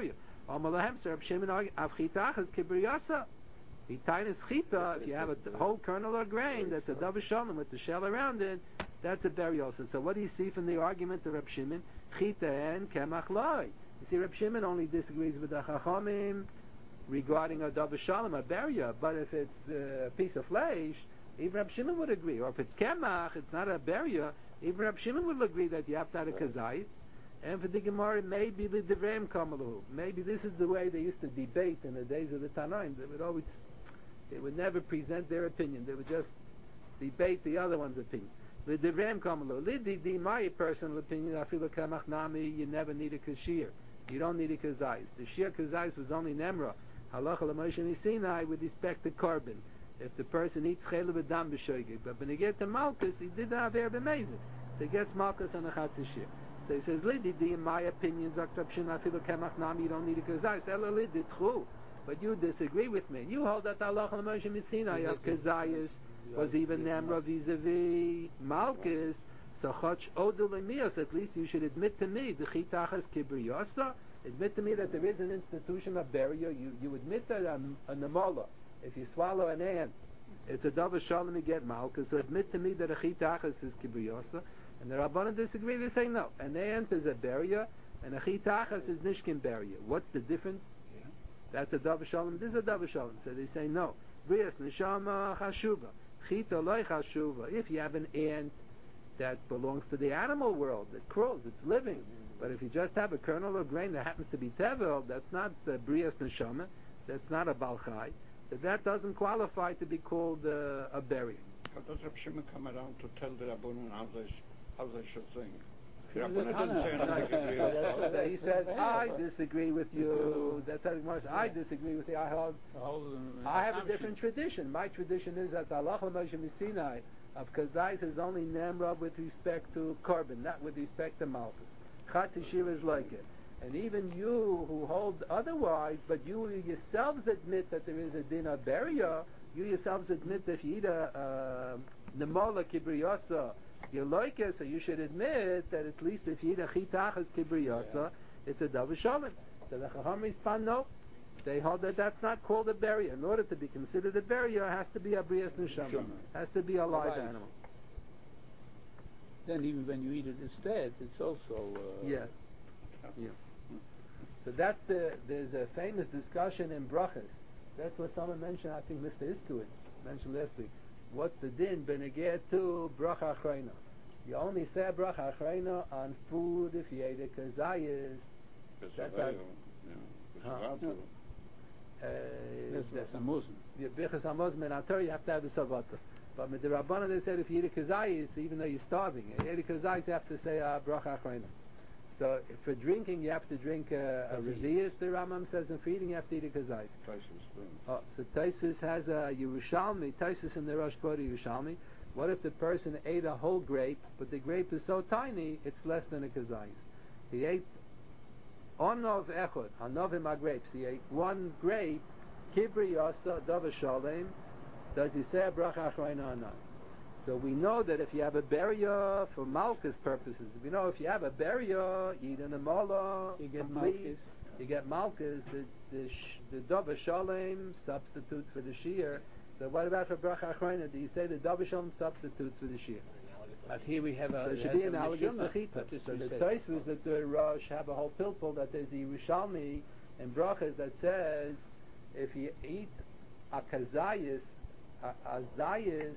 Amalahem, so Reb Shimon argued, Av chita achas kibriyasa. Hitainis chita, if you have a whole kernel of grain, that's a davar shalom with the shell around it, that's a berry also. So what do you see from the argument of Reb Shimon? Chita and kemach loy. You see, Reb Shimon only disagrees with the Chachamim regarding a davar shalom, a berya, but if it's a piece of flesh, even Reb Shimon would agree. Or if it's kemach, it's not a berya, even Reb Shimon would agree that you have to have a kazayis. And for the Gemara, maybe the Devreim Kamalahu. Maybe this is the way they used to debate in the days of the Tanaim. They would always, they would never present their opinion. They would just debate the other one's opinion. The Devreim Kamalahu. Lidi, my personal opinion, I feel like Kamach Nami, you never need a kashir. You don't need a kazayis. The shir kazayis was only Nemra. Halacha l'Moshe Sinai with respect to carbon. If the person eats chaylev v'dam b'shoigig, but when he gets to Malkus, he did not have Ereb Amazing. So he gets Malkus on a Chatzishir. So he says, Lididi, in my opinion, Zaktab Shin, Afilu Kemach Nami, you don't need a Kazayis. Ela Lidid Chu. But you disagree with me. You hold that Allah Moshe Sinai of Kazayis was even Nemra vis-a-vis Malkus. So Chach Odul Emios, at least you should admit to me, the Chitachas Kibriyasa, admit to me that there is an institution of burial. You, you admit that a, a Namola, if you swallow an ant, it's a davar shalom to get malchus. So admit to me that a chitachas is kibriyasa. And the Rabbanan disagree. They say no. An ant is a beria, and a chitachas is nishkin beria. What's the difference? Yeah. That's a davar shalom. This is a davar shalom. So they say no. Brias neshama chashuva. Chita loy chashuva. If you have an ant that belongs to the animal world, it crawls, it's living. Mm-hmm. But if you just have a kernel of grain that happens to be tevel, that's not uh, brias neshama. That's not a balchai. So that doesn't qualify to be called uh, a burying. How does Reb Shimon come around to tell the Rabbanon how they, how they should sing? The Rabbanon didn't say so he says, I disagree with you. That's how Gemara says, I disagree with you. I hold, I have a different tradition. My tradition is that the Allah Moshe Sinai of Kazais is only Nemra with respect to carbon, not with respect to Malchus. Chatzishir is like it. And even you who hold otherwise, but you yourselves admit that there is a din of beria, you yourselves admit that if you eat a nemola kibriyasa, you like it, so you should admit that at least if you eat a chitachas kibriyasa, yeah. it's a davar shalom. So the Chacham respond, no. They hold that that's not called a beria. In order to be considered a beria, it has to be a brias neshama. has to be a live right. animal. Then even when you eat it instead, it's also... Uh, yeah. Yeah. So that's the, there's a famous discussion in brachas. That's what someone mentioned, I think Mister Iskowitz mentioned last week. What's the din beneged to bracha achrayna? You only say bracha achrayna on food if you ate a kazayis. That's how... That's a Muslim. Bichas HaMosmen, in Torah you have to have a savata. But with the Rabbanan they said if you eat a kazayis, even though you're starving, if you eat a kazayis you have to say uh, bracha achrayna. So for drinking, you have to drink uh, a revius, the Rambam says, and for eating, you have to eat a kazais. Oh, so Taisus has a Yerushalmi, Taisus in the Rosh Kodesh Yerushalmi. What if the person ate a whole grape, but the grape is so tiny, it's less than a kazais? He ate onov echod, anovim grapes. He ate one grape, kibri yasa davar shalem. Does he say a bracha achrayna or not? So we know that if you have a beria for malchus purposes, we know if you have a beria, you eat an amola, you get complete, malchus. You get malchus. The the sh, the davar shalem substitutes for the shear. So what about for bracha achrayna? Do you say the davar shalem substitutes for the shear? But here we have a. So it should be analogous to chita. So the Tosfos that the Rosh have a whole pilpul that there's a Yerushalmi and brachas that says if you eat a kazayis, a, a zayis.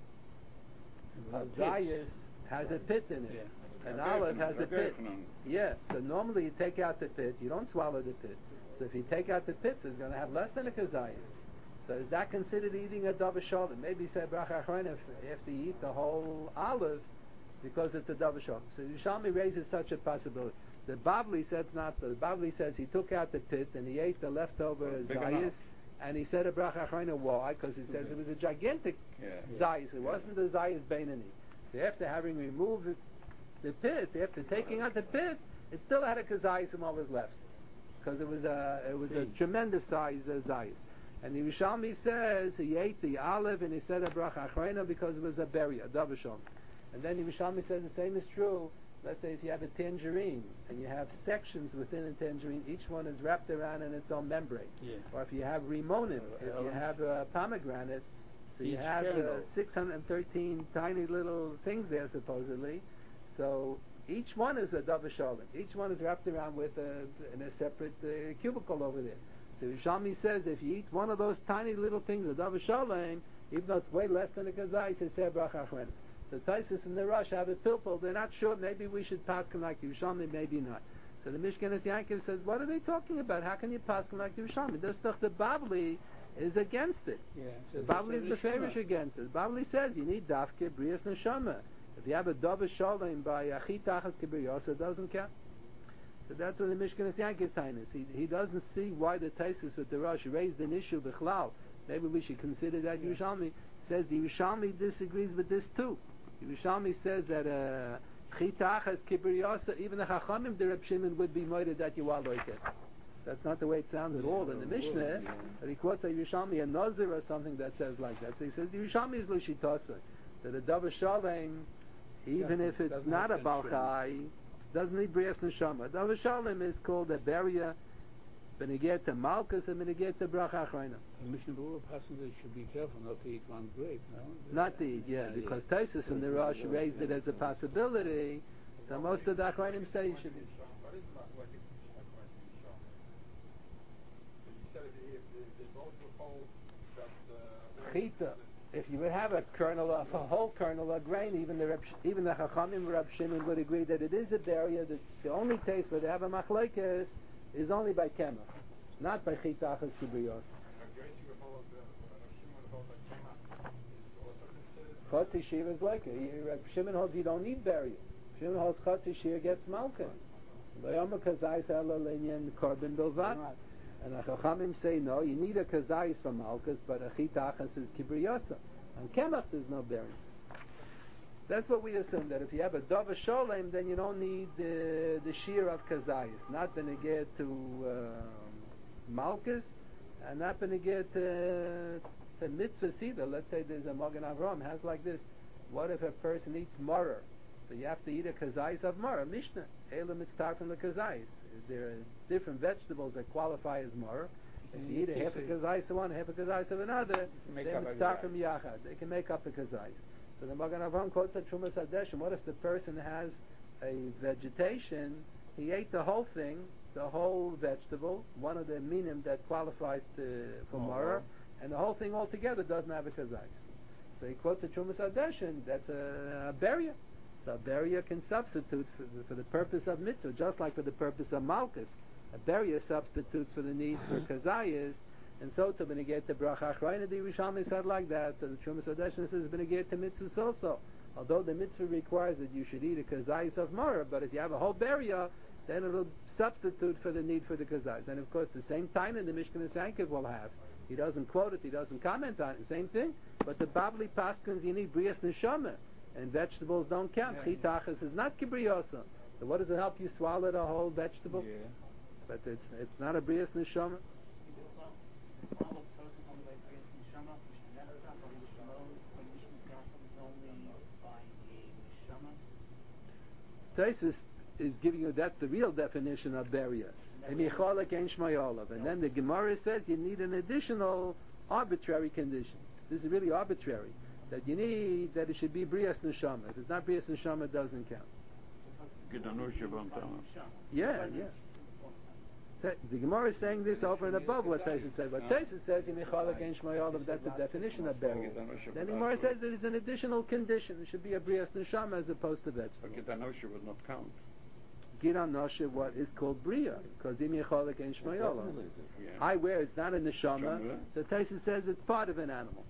A zayis has a pit in it. Yeah. An olive has a pit. Yeah. So normally you take out the pit. You don't swallow the pit. So if you take out the pit, so it's going to have less than a kazayis. So is that considered eating a davar shalom? Maybe you say bracha achrayna after you eat the whole olive because it's a davar shalom. So Yerushalmi raises such a possibility. The Bavli says not so. The Bavli says he took out the pit and he ate the leftover oh, zayis. And he said a bracha achrayna. Why? Because he says it was a gigantic yeah. zayis. It yeah. wasn't the zayis beinani. So after having removed the pit, after taking out the pit, it still had a kazayis and what was left, because it was a it was a tremendous size uh, zayis. And the Yerushalmi says he ate the olive and he said a bracha achrayna because it was a beria, a davar shalom. And then the Yerushalmi says the same is true let's say if you have a tangerine and you have sections within a tangerine, each one is wrapped around in its own membrane. Yeah. Or if you have rimonim, Uh, if you have a pomegranate, so you Each have uh, kernel. six hundred thirteen tiny little things there supposedly. So each one is a davar shalom. Each one is wrapped around with a, in a separate uh, cubicle over there. So Yerushalmi says if you eat one of those tiny little things, a davar shalom, even though it's way less than a kazai, says bracha achronim. So Taisus and the Rosh have a pilpul. They're not sure. Maybe we should paskin like Yerushalmi, maybe not. So the Mishkenes Yankov says, what are they talking about? How can you paskin like Yerushalmi? The stuff the Bavli is against it. Yeah. The Bavli is beferish against it. The Bavli says you need dafke brias neshama. If you have a davar shalom by achit achas kibriyos, it doesn't count. So that's what the Mishkenes Yankov Tainis. He he doesn't see why the Taisus with the Rosh raised an issue bichlal. Maybe we should consider that yeah. Yerushalmi says the Yerushalmi disagrees with this too. Yerushalmi says that chitachas uh, kibriyasa, even the Chachamim, the Reb Shimon would be moided that you are like it. That's not the way it sounds at all in the Mishnah. Yeah. But he quotes a Yerushalmi, a Nazir or something that says like that. So he says the Yerushalmi is Lushitasa, that a davar shalom, even yeah, if it's not a balchai, doesn't need brias neshama. Davar shalom is called a beria. Beneged to Malkus and Beneged to Bracha Achrayna. The Mishnah Berurah passengers should be careful not to eat one grape, no? Not to eat, yeah, yeah because yeah. Taisus and the Rosh raised it as a possibility, so most of the Achrayim say you should be. What is Machlekes You said if they both would hold that... Chita. If you would have a kernel of a whole kernel of grain, even the Reb, even the Chachamim Reb Shimon would agree that it is a barrier. That the only case where they have a machlekes is only by kemach, not by chitachas kibriyos. Chotzi shir is like it. Reb Shimon holds you don't need barrier. Shimon holds chotzi shir gets malchus. Loyama kazais ala linyan korban bilvat. And the Chachamim say no, you need a kazais for malchus, but a chitachas is kibriyosa. On kemach there's no barrier. That's what we assume, that if you have a davar sholem, then you don't need the, the shear of kazayis, not beneged to uh, malchus, and not beneged to, to mitzvah either. Let's say there's a Magen Avraham has like this. What if a person eats maror? So you have to eat a kazayis of maror. Mishnah, elam mitzvah from the kazayis. There are different vegetables that qualify as maror. If you eat a half a kazayis of one, half a kazayis of another, they mitzvah from yachad. They can make up a kazayis. So the Magen Avraham quotes at Trumas Hadeshim. What if the person has a vegetation? He ate the whole thing, the whole vegetable, one of the minim that qualifies to, for oh, maror, and the whole thing altogether doesn't have a kazayis. So he quotes at Trumas Hadeshim. That's a, a beria. So a beria can substitute for the, for the purpose of mitzvah, just like for the purpose of malchus. A beria substitutes for the need for kazayis. And so to beneged to bracha achrayna, the Yerushalmi said like that. So the Trumas Hadeshim says beneged to mitzvahs also. Although the mitzvah requires that you should eat a kazayis of maror, but if you have a whole beria, then it'll substitute for the need for the kazayis. And of course, the same time in the Mishkenes Yankov will have. He doesn't quote it, he doesn't comment on it. Same thing. But the Bavli Paskins, you need brias neshama, and vegetables don't count. Chitachas is not kibriyosa. So what does it help you swallow the whole vegetable? Yeah. But it's it's not a brias neshama. Taisus is giving you that's the real definition of beria. And then the Gemara says you need an additional arbitrary condition. This is really arbitrary. That you need that it should be brias neshama. If it's not brias neshama, it doesn't count. Yeah, yeah. The Gemara is saying this over and above what Taisus said. But Taisus says, that's a definition of burial. Then the Gemara says there is an additional condition. It should be a brias neshama as opposed to vegetable. But Gidanosha would not count. Gidanosha, what is called bria, because im yechalek ein shmayala. I wear it's not a neshama, so Taisus says it's part of an animal.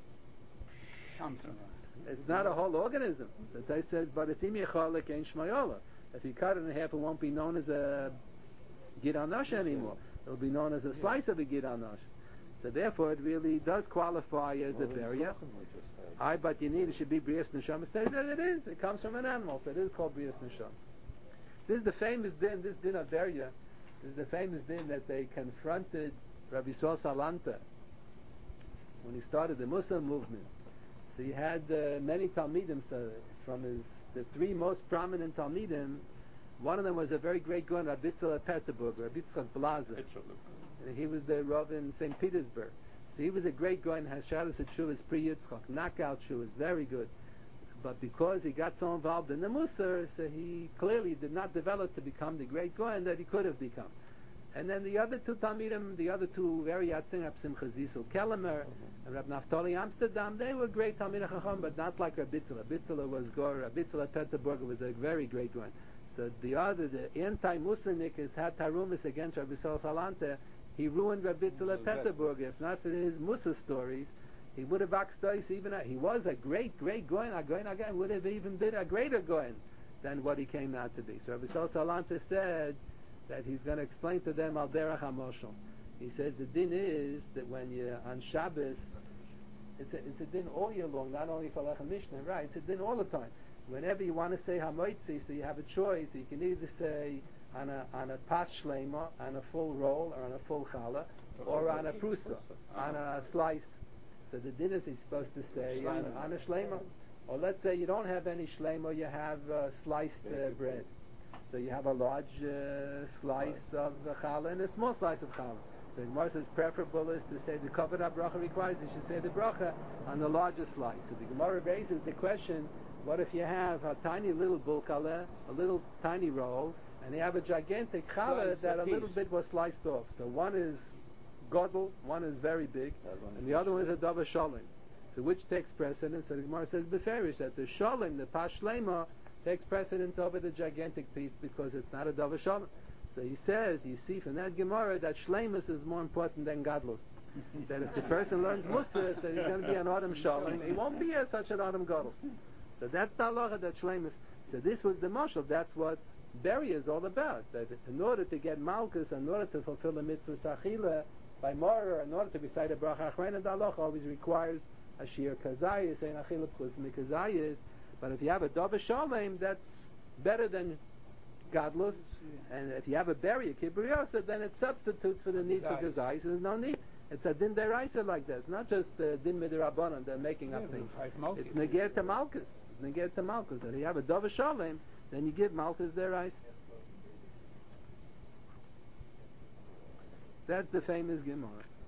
It's not a whole organism. So Taisus says, but it's im yechalek ein shmayala. If you cut it in half, it won't be known as a Gidanosh anymore. It'll be known as a slice of a Gidanosh. So therefore, it really does qualify as well, a beria. I, but you need it should be brias neshama. It says it is. It comes from an animal, so it is called brias neshama. This is the famous din. This din of beria. This is the famous din that they confronted Rabbi Yisrael Salanta when he started the Muslim movement. So he had uh, many talmidim. So from his the three most prominent talmidim One of them was a very great Goen, Rabbi Yitzchak Peterburg, Rabbi Yitzchak Blazer. And he was the Rav in Saint Petersburg. So he was a great Goen, has Shabbos at Shuvas pre Yitzchak, knockout Shuvas, very good. But because he got so involved in the Musar, so he clearly did not develop to become the great Goen that he could have become. And then the other two Talmidim, the other two very yatzin, Rab Simcha Zissel Kellemer and Rab Naftali Amsterdam, they were great Talmidei Chacham, but not like Rab Yitzchak. Rab Yitzchak was Gor, Rab Yitzchak Peterburg was a very great one. So the other, the anti-Musarnikas had Tarumas against Rabbi Yisrael Salante. He ruined Rab Yitzchak Peterburg. If not for his Musar stories, he would have Akstois even. He was a great, great Goen. A Goen again would have even been a greater Goen than what he came out to be. So Rabbi Yisrael Salante said that he's going to explain to them al derech hamoshel. He says the din is that when you on Shabbos, it's a, it's a din all year long, not only for Lechem Mishnah, right? It's a din all the time. Whenever you want to say hamoitzi, so you have a choice. You can either say on a on a pas shlema, on a full roll, or on a full challah, or on a prusa, on a slice. So the din is he's supposed to say on, on a shlema, or let's say you don't have any shlema, you have uh, sliced uh, bread. So you have a large uh, slice of uh, challah and a small slice of challah. The Gemara says preferable is to say the covered up bracha requires you should say the bracha on the larger slice. So the Gemara raises the question: what if you have a tiny little bulkala, a little tiny roll, and you have a gigantic challah that a little bit was sliced off? So one is godel, one is very big, and the other one is a davar shalim. So which takes precedence? So the Gemara says beferish that the shalim, the pas shlema, takes precedence over the gigantic piece because it's not a davar shalom. So he says, you see from that Gemara that shleimus is more important than gadlus. That if the person learns Musar, so he's going to be an Adam Shalom, he won't be a, such an Adam Gadol. So that's the halacha that shleimus. So this was the mashal. That's what Beri is all about. That in order to get malchus, in order to fulfill the mitzvah sachila by Mara, in order to recite a bracha achrayna, the halacha always requires a shir kazayis and achila plus mikazayis. But if you have a davar shalom, that's better than gadlus. And if you have a berry, a kibriosa, then it substitutes for the need for kazayis. There's no need. It's a din deraisa like that. It's not just uh, din midrabanan. They're making up things. It's negir to malchus. It's negir to malchus. If you have a davar shalom, then you give malchus deraisa. That's the famous Gemara.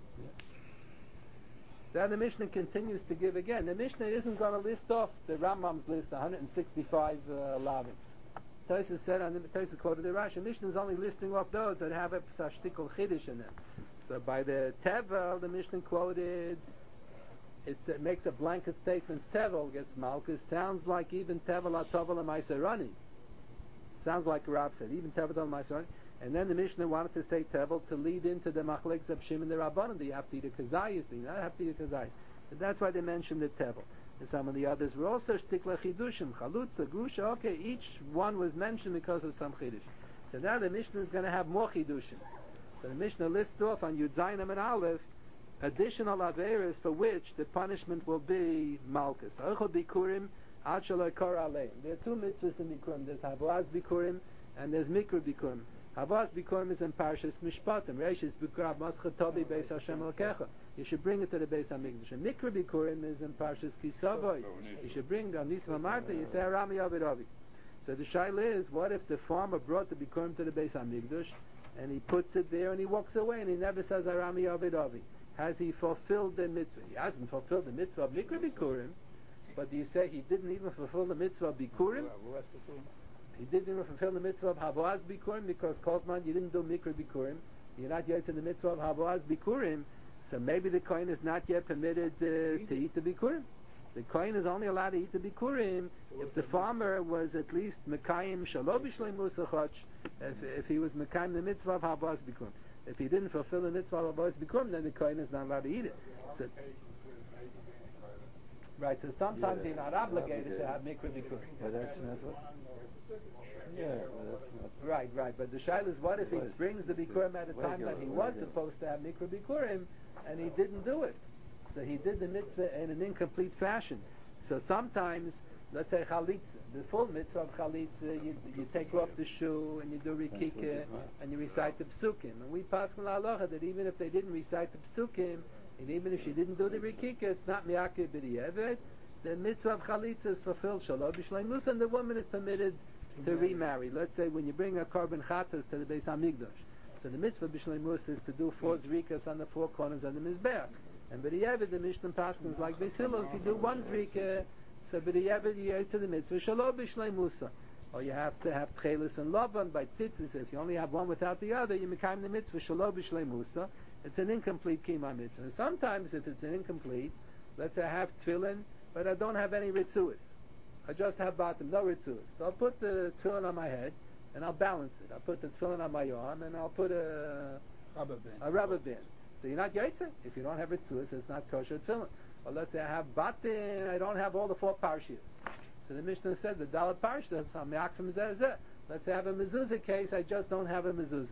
Then the Mishnah continues to give again. The Mishnah isn't going to list off the Rambam's list, one hundred sixty-five uh, lavim. Tosfos said, on the Tosfos quoted the Rashi. Mishnah is only listing off those that have a psashtikol chiddush in them. So by the Tevel, the Mishnah quoted, it's, it makes a blanket statement. Tevel gets malchus. Sounds like even Tevel atovel amaisarani. Sounds like Rav said, even Tevel amaisarani. And then the Mishnah wanted to say Tevel to lead into the machlekes of Shimon the Rabbanan. You have to eat a kazayis, you not have to eat a kazayis. But that's why they mentioned the Tevel. And some of the others were also shtikla chidushim, chalutza, grusha. Okay, each one was mentioned because of some chidush. So now the Mishnah is going to have more chidushim. So the Mishnah lists off on Yud Zayinim and Aleph additional averas for which the punishment will be malchus. Ochel bikurim, ad shelo kor aleim. There are two mitzvahs in bikurim. There's havaz bikurim and there's mikra bikurim. Havas Bikurim is in Parshas Mishpatim. Reishis Bikurim Mascha Tobi Beis Hashem Elokecha. You should bring it to the Beis Hamikdash. And Mikra Bikurim is in Parshas Kisavoy. You should bring on Nisma Marta. You say Arami Avid Avi. So the shaila is, what if the farmer brought the Bikurim to the Beis Hamikdash and he puts it there and he walks away and he never says Arami Avid Avi? Has he fulfilled the mitzvah? He hasn't fulfilled the mitzvah of Mikra Bikurim, but do you say he didn't even fulfill the mitzvah of Bikurim? He didn't even fulfill the mitzvah of Havaz Bikurim because Kozman, you didn't do Mikra Bikurim. You're not yet in the mitzvah of Havaz Bikurim, so maybe the Kohen is not yet permitted uh, to eat the Bikurim. The Kohen is only allowed to eat the Bikurim if the farmer was at least Mekayim Shalob B'Shlei Musachach, if, if he was Mekayim the mitzvah of Havaz Bikurim. If he didn't fulfill the mitzvah of Havaz Bikurim, then the Kohen is not allowed to eat it. So, right, so sometimes yeah, you're not obligated to have Mikra Bikurim. But that's not what... Yeah, well, that's not... Right, right, but the shaila is, what if he brings the Bikurim at a time that he was supposed to have Mikra Bikurim and he didn't do it? So he did the mitzvah in an incomplete fashion. So sometimes, let's say chalitza, the full mitzvah of chalitza, you, you take off the shoe and you do rikika and you recite the psukim. And we pass on la halacha that even if they didn't recite the psukim, and even if she didn't do the rikika, it's not miyakeh b'di'evet. The mitzvah of chalitza is fulfilled. Shalom b'shleimus, and the woman is permitted to remarry. Let's say when you bring a korban chatas to the Beis Hamikdash, so the mitzvah b'shleimus is to do four zrikas on the four corners of the mizbeach. And b'di'evid the Mishnah Paschal is like Beis Hillel. If you do one zrika, so b'di'evid you get to the mitzvah shalom b'shleimusa. Or you have to have tchelis and lavan by tzitzis. If you only have one without the other, you make the mitzvah shalom b'shleimusa. It's an incomplete kima mitzvah. And sometimes if it's an incomplete, let's say I have tefillin, but I don't have any ritzuas. I just have bottom, no ritzuas. So I'll put the tefillin on my head, and I'll balance it. I'll put the tefillin on my arm, and I'll put a rubber band. A rubber band. So you're not yaitze. If you don't have ritzuas, it's not kosher tefillin. Or let's say I have batin, I don't have all the four parshias. So the Mishnah says the dalat parshas, let's say I have a mezuzah case, I just don't have a mezuzah.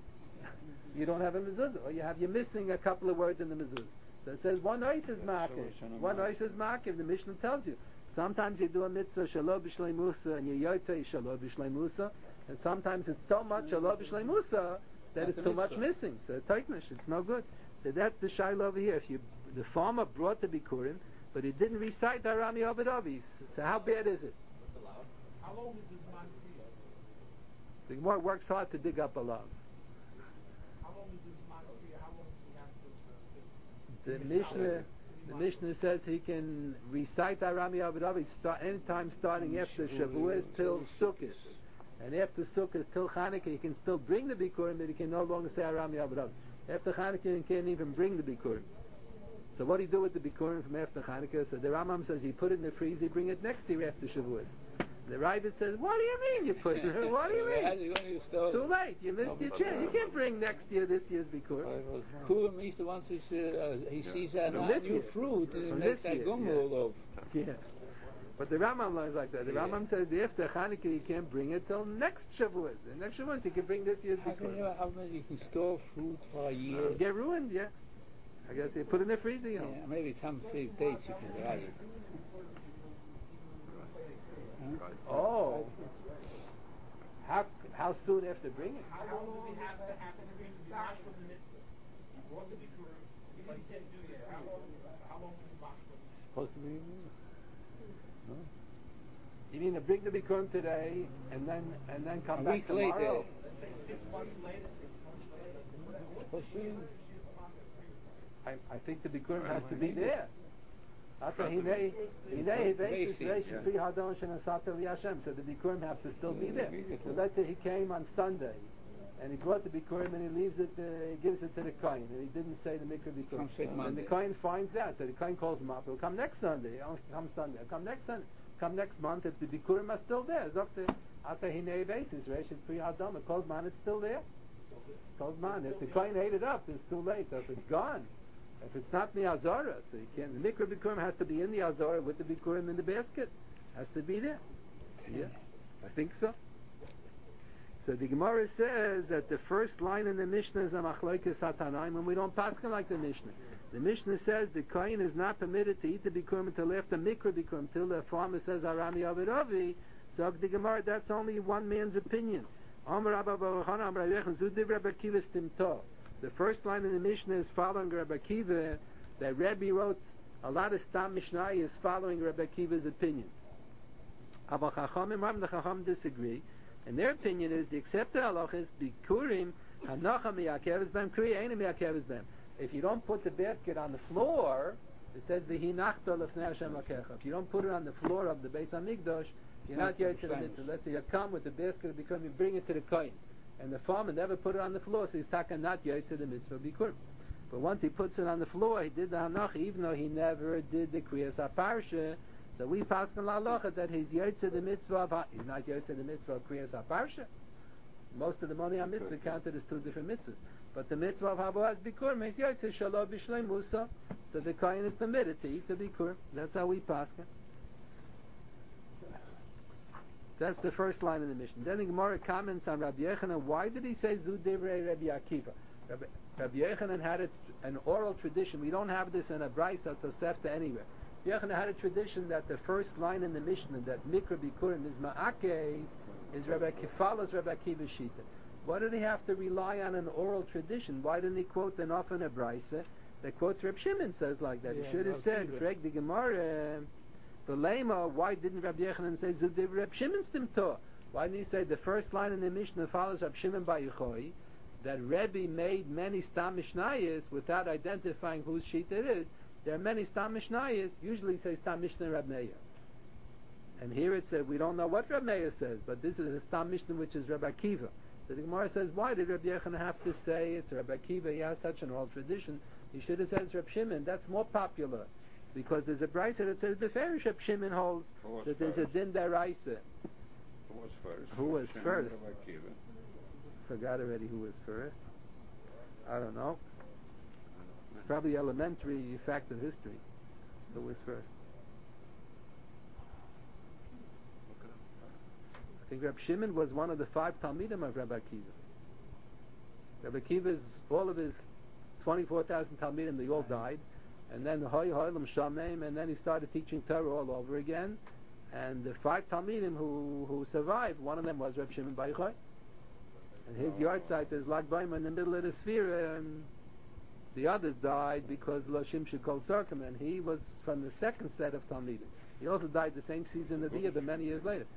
You don't have a mezuzah, or you have you're missing a couple of words in the mezuzah. So it says one ois is makiv, one ois is makiv. The Mishnah tells you. Sometimes you do a mitzvah shalom b'shleimusa and you yotze shalom b'shleimusa, and sometimes it's so much shalom b'shleimusa that it's too much missing. So tightnish, it's no good. So that's the shaila over here. If you the farmer brought the bikurim, but he didn't recite the Arami Ovid Avi, so how bad is it? How long is this man for? The Gemara works hard to dig up a love. How long is this man for? How long does he have to sit? The Mishnah, the Mishnah says he can recite Arami Avidavi start anytime starting after Shavuos till Sukkot, and after Sukkot till Chanukah he can still bring the Bikurim, but he can no longer say Arami Avidavi. After Chanukah he can't even bring the Bikurim. So what do you do with the Bikurim from after Chanukah? So the Rambam says he put it in the freezer, he bring it next year after Shavuos. The Ravid says, what do you mean you put it? What do you mean? Too late. You missed your chance. You can't bring next year this year's Bikur. Kulam is the ones who uh, he sees a new year. fruit and From makes this that year, gum yeah. all over. Yeah. But the Rambam learns like that. The Yeah. Rambam says after Chanukah you can't bring it till next Shavuos. The next Shavuos you can bring this year's How can you, Bikur. how many you can store fruit for a year? You get ruined, yeah. I guess you put it in the freezer, you know. Yeah, maybe some fake dates you can write it. Huh? Oh. How how soon after bringing it? How long does he have to have to be mashed with the mitzvah? He brought the bikurim, but he can't do that. How long? How long is he mashed with the Supposed to be. No? You mean to bring the Bikurim today and then and then come A back week tomorrow? later. Let's say six months later, six months later. Supposed to be. I, I think the Bikurim has to be there. After Hinei Hinei Vesis Vesis Pri Hadon Shenasata V'Yashem. So the Bikurim have to still be there. So let's say he came on Sunday and he brought the Bikurim and he leaves it, uh, he gives it to the Kohen and he didn't say the Mikra Bikurim. And the Kohen finds out. So the Kohen calls him up. He'll come next Sunday. He'll come Sunday. He'll come next Sunday. Come next month if the Bikurim are still there. It's up to After Hinei Vesis Vesis Pri Hadon. It calls man. It's still there. Calls man. If the Kohen ate it up, it's too late. If it's gone. If it's not in the Azara, so you can't. The Mikra Bikurim has to be in the Azara with the Bikurim in the basket. Has to be there. Yeah, I think so. So the Gemara says that the first line in the Mishnah is a Machlokes HaTanaim, and we don't pass him like the Mishnah. The Mishnah says the Kohen is not permitted to eat the Bikurim until after Mikra Bikurim, till the farmer says Arami Avidavi. So the Gemara, that's only one man's opinion. Amar Rabba Baruch Hana, Amar Yechon, Zudiv Rabbi Kiva Stimto. The first line in the Mishnah is following Rabbi Kiva, that Rabbi wrote a lot of Stam Mishnah is following Rabbi Kiva's opinion. But Chachamim, Ram the Chacham disagree, and their opinion is the accepted halach is Bikurim Hanacha Miyakeves Bem Kriya Eina Miyakeves Bem. If you don't put the basket on the floor, it says the Hinachta Lefnei Hashem Lakecha. If you don't put it on the floor of the Beis Hamikdash, you're not yet to the mitzvah. Let's say you come with the basket of Bikurim, you bring it to the Kohen. And the farmer never put it on the floor, so he's taka not yet to the mitzvah bikurim. But once he puts it on the floor, he did the hanacha, even though he never did the kriyas haparsha. So we pass on la halacha that he's yet to the mitzvah of ha- he's not yet to the mitzvah of kriyas haparsha. Most of the money on mitzvah counted as two different mitzvahs. But the mitzvah of habo has bikurim, he's yet to shalom b'shlei musa. So the kohen is permitted to eat the bikurim. That's how we pass it. That's the first line in the Mishnah. Then the Gemara comments on Rabbi Yochanan. Why did he say Zu Divrei Rabbi Akiva? Rabbi, Rabbi Yochanan had a, an oral tradition. We don't have this in a Brisa Tosefta anywhere. Rabbi Yochanan had a tradition that the first line in the Mishnah, that Mikra Bikurim is Ma'ake, is Rabbi Kifala's Rabbi Akiva Shita. Why did he have to rely on an oral tradition? Why didn't he quote an often a Brisa that quotes Reb Shimon says like that? Yeah, he should have said, Freg the Gemara. The Lema, why didn't Rabbi Yochanan say Zudiv Reb Shimon Stimto? Why didn't he say the first line in the Mishnah follows Rab Shimon Bar Yochai, that Rebbe made many Stam Mishnayos without identifying whose sheet it is? There are many Stam Mishnayos, usually say Stam Mishnah Rab Meir. And here it said, we don't know what Rab Meir says, but this is a Stam Mishnah which is Rab Akiva. So the Gemara says, why did Rabbi Yochanan have to say it's Rab Akiva? He has such an old tradition. He should have said it's Rab Shimon. That's more popular. Because there's a brisa that says the Farish Rab Shimon holds that there's a din deraisa. Who was first? Who was Shimon first? or Rab Akiva? Forgot already who was first. I don't know. It's probably elementary fact of history. Who was first? I think Rab Shimon was one of the five Talmidim of Rabbi Akiva. Rabbi Akiva's, all of his twenty-four thousand Talmidim, they all died. And then Hoy Hoylam Shamim, and then he started teaching Torah all over again. And the five Talmidim who, who survived, one of them was Rab Shimon Bar Yochai. And his yard site is Lag Baimer in the middle of the sphere, and the others died because Lo Shimshu Kol Tzarkim, and he was from the second set of Talmidim. He also died the same season of the year, but many years later.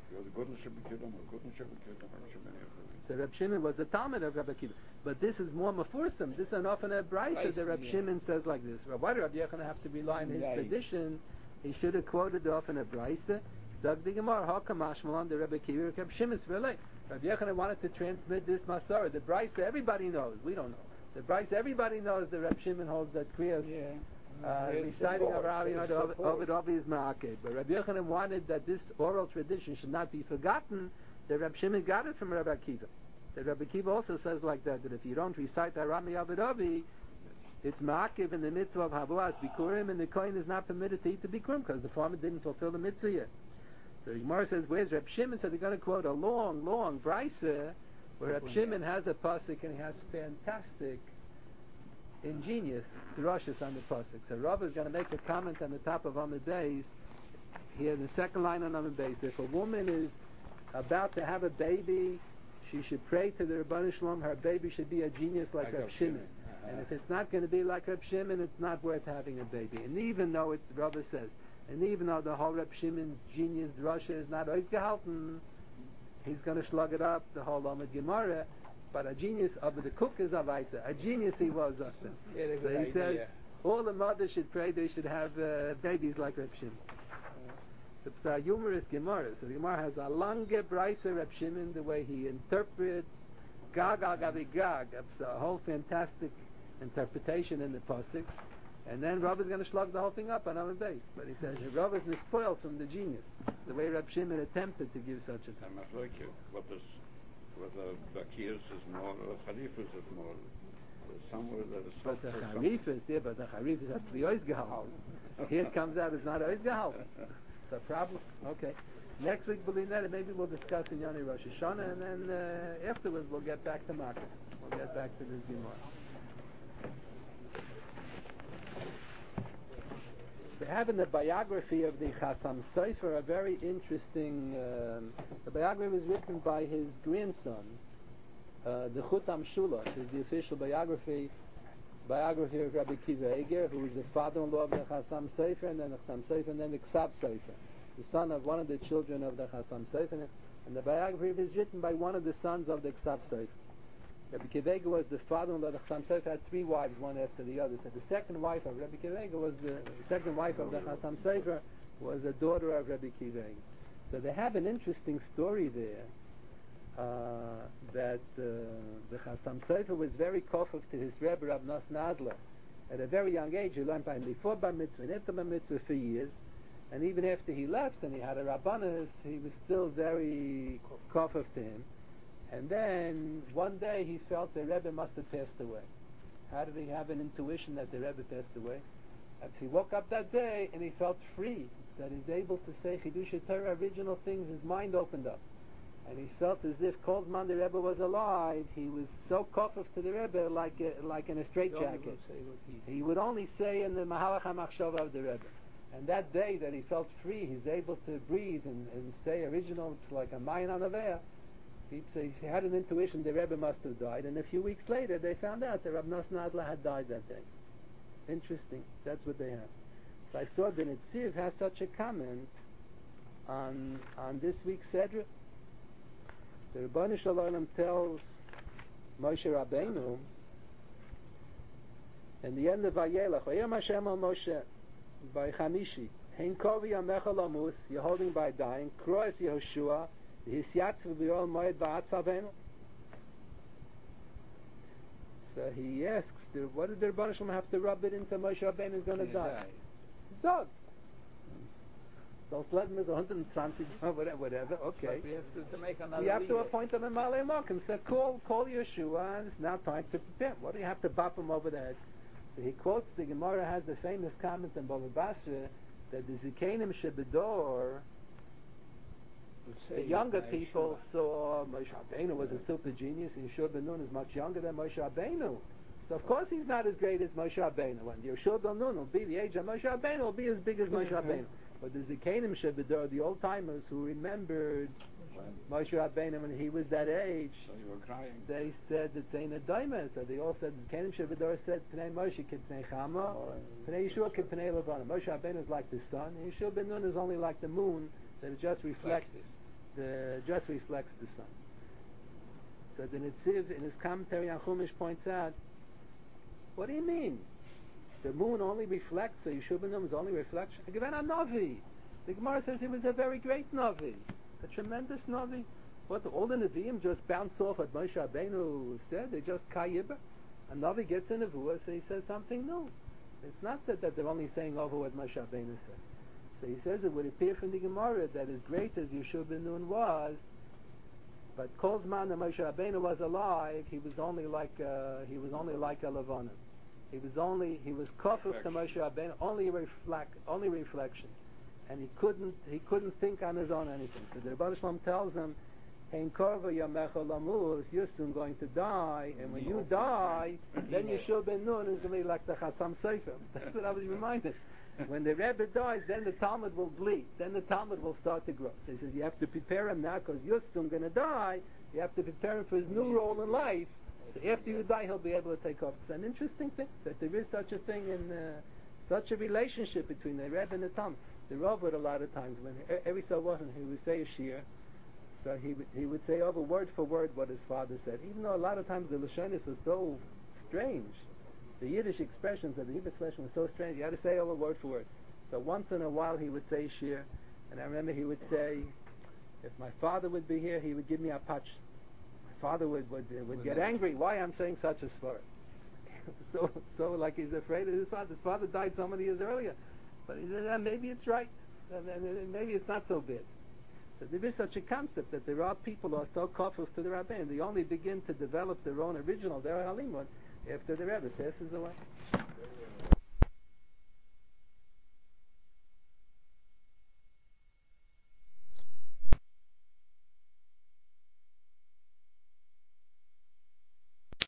So Rab Shimon was the Talmud of Rabbi Akiva. But this is more mafursim. This is an often a brisa that Rab Shimon says like this. Why did Rabbi Yochanan have to rely on his right. tradition? He should have quoted often a brisa. Zag the Gemara, Hakam Ashmalan, the Rabbi Akiva, Rab Shimon's relay. Rabbi Yochanan wanted to transmit this Masara. The brisa everybody knows. We don't know. The brisa everybody knows that Rab Shimon holds that Kriyas. Yeah. Uh, reciting of Rabbi Ovid Ovi is Ma'akeh. But Rabbi Yochanan wanted that this oral tradition should not be forgotten. That Rabbi Shimon got it from Rabbi Akiva. That Rabbi Akiva also says like that, that if you don't recite Arami Ovid Ovi, it's Ma'akev in the mitzvah of Havuas Bikurim, and the Kohen is not permitted to eat the Bikurim because the farmer didn't fulfill the mitzvah yet. So the Gemara says, where's Rabbi Shimon? So they're going to quote a long, long brisa where Rabbi Shimon has a pasuk and he has fantastic, ingenious drushes on the pasuk. So Rav is going to make a comment on the top of Amud Beis. Here, the second line on Amud Beis. If a woman is about to have a baby, she should pray to the Rebbeinu Shalom. Her baby should be a genius like, like Reb Shimon. Uh-huh. And if it's not going to be like Reb Shimon, it's not worth having a baby. And even though it's Rav says, and even though the whole Reb Shimon genius drusha is not always gehalten, he's going to slug it up the whole Amud Gemara. But a genius of the cook is a weiter. A genius he was often. Yeah, so he idea. says all the mothers should pray they should have uh, babies like Reb Shimon. Uh, it's a humorous Gemara. So the Gemara has a longer brisa Reb Shimon, the way he interprets gag gag gag gag. It's a whole fantastic interpretation in the pasuk. And then Rav is going to slug the whole thing up on our base. But he says Rav is spoiled from the genius, the way Reb Shimon attempted to give such a thing. I'm like you. What is whether Bakir is more or Harifas is more. Somewhere that is but the Harifas, yeah, but the Harifas has to be always gehalten. Here it comes out it's not always gehalten. It's a problem. Okay. Next week, believe that, maybe we'll discuss in Yoni Rosh Hashanah, and then uh, afterwards we'll get back to Marcus. We'll get back to this Gemara. They have in the biography of the Chassam Sofer a very interesting. Um, the biography was written by his grandson, uh, the Chutam Shula, which is the official biography biography of Rabbi Kiva Eger, who was the father-in-law of the Chassam Sofer, and then the Chassam Sofer, and then the Ksav Sofer, the son of one of the children of the Chassam Sofer. And the biography is written by one of the sons of the Ksav Sofer. Rabbi Kiva Eger was the father-in-law of the Chassam Sofer, had three wives, one after the other. So the second wife of Rabbi Kiva Eger was the, the second wife of the Chassam Sofer was a daughter of Rabbi Kiva Eger. So they have an interesting story there. Uh, that uh, the Chassam Sofer was very kofif to his Rebbe Rav Nosson Adler. At a very young age, he learned by him before Bar Mitzvah and after Bar Mitzvah for years. And even after he left and he had a Rabbanus, he was still very kofif to him. And then one day he felt the Rebbe must have passed away. How did he have an intuition that the Rebbe passed away? As he woke up that day and he felt free, that he's able to say Chidush Torah, original things, his mind opened up. And he felt as if Kolzman the Rebbe was alive. He was so kofif to the Rebbe like a, like in a straitjacket. He, he would only say in the Mahalach HaMachshava of the Rebbe. And that day that he felt free, he's able to breathe and, and say original, it's like a Mayan Anavea. He, he had an intuition the Rebbe must have died. And a few weeks later they found out that Rav Nosson Adler had died that day. Interesting. That's what they have. So I saw that Netziv has such a comment on, on this week's Sedra. The Rebbeinu Shalom tells Moshe Rabbeinu in the end of Vayelech, Vayem Hashem al Moshe by Chamishi, Hein Kovi Yamecha Lamus, you're holding by dying, Kroes Yehoshua, Hisyatz V'Biol Moed Ba'atzavenu. So he asks, what did the Rebbeinu Shalom have to rub it into Moshe Rabbeinu is going to die? Zog. So let him is one hundred twenty, whatever, whatever, okay. But we have to, to make another We have to leader. appoint him in Malay Mokim. So call, call Yeshua, and it's now time to prepare. What do you have to bop him over the head? So he quotes, the Gemara has the famous comment in Bava Basra that the Zikanim Shebedor, the younger people saw Moshe Rabbeinu was a super genius, and Yeshua ben Nun is much younger than Moshe Rabbeinu. So of course he's not as great as Moshe Rabbeinu. When Yeshua ben Nun will be the age of Moshe Rabbeinu, will be as big as Moshe Rabbeinu. But the Zikanim Shebedor, the old timers who remembered Moshe Rabbeinu when he was that age, So you were crying. they said it's ain't a daima. So they all said Zikanim Shebedor said Pnei Moshe kid Pnei Chama, Pnei Yeshua kid Pnei Levana. Moshe Rabbeinu is like the sun, and Yeshua ben Nun is only like the moon that it just reflects the just reflects the sun. So the Netziv in his commentary on Chumash points out, what do you mean? The moon only reflects, so Yeshua ben Nun is only reflection. Again, a Navi. The Gemara says he was a very great Navi, a tremendous Navi. What, all the Nevi'im just bounce off what Moshe Rabbeinu said? They just Kayibah. A Navi gets a Nevuah, so he says something new. It's not that, that they're only saying over what Moshe Rabbeinu said. So he says it would appear from the Gemara that as great as Yeshua ben Nun was, but Kol Zman that Moshe Rabbeinu was alive, he was only like uh, he was only like a Levanon. He was only he was kofuf to Moshe Rabbeinu, only reflect, only reflection, and he couldn't he couldn't think on his own anything. So the Rebbeinu Shalom tells him, "Hein korva yamecha lamus, you're soon going to die, and when you die, then Yeshua ben Nun is going to be like the Chasam Sofer." That's what I was reminded. When the Rebbe dies, then the Talmud will bleed. Then the Talmud will start to grow. So he says you have to prepare him now because you're soon going to die. You have to prepare him for his new role in life. So after you die, he'll be able to take over. It's an interesting thing that there is such a thing in uh, such a relationship between the Rebbe and the Talmud. The Rav would a lot of times, when every so often he would say a shir, so he would, he would say over word for word what his father said. Even though a lot of times the Lashonis was so strange, the Yiddish expressions of the Hebrew expression was so strange, you had to say over word for word. So once in a while he would say shir, and I remember he would say, if my father would be here, he would give me a patch. My father would would, uh, would get angry. Why I'm saying such a svara? so so like he's afraid of his father. His father died so many years earlier, but he said eh, maybe it's right, and, and, and maybe it's not so bad. So there is such a concept that there are people who are so kofuf to the Rabbein, they only begin to develop their own original, their halimut, after the Rebbe passes away.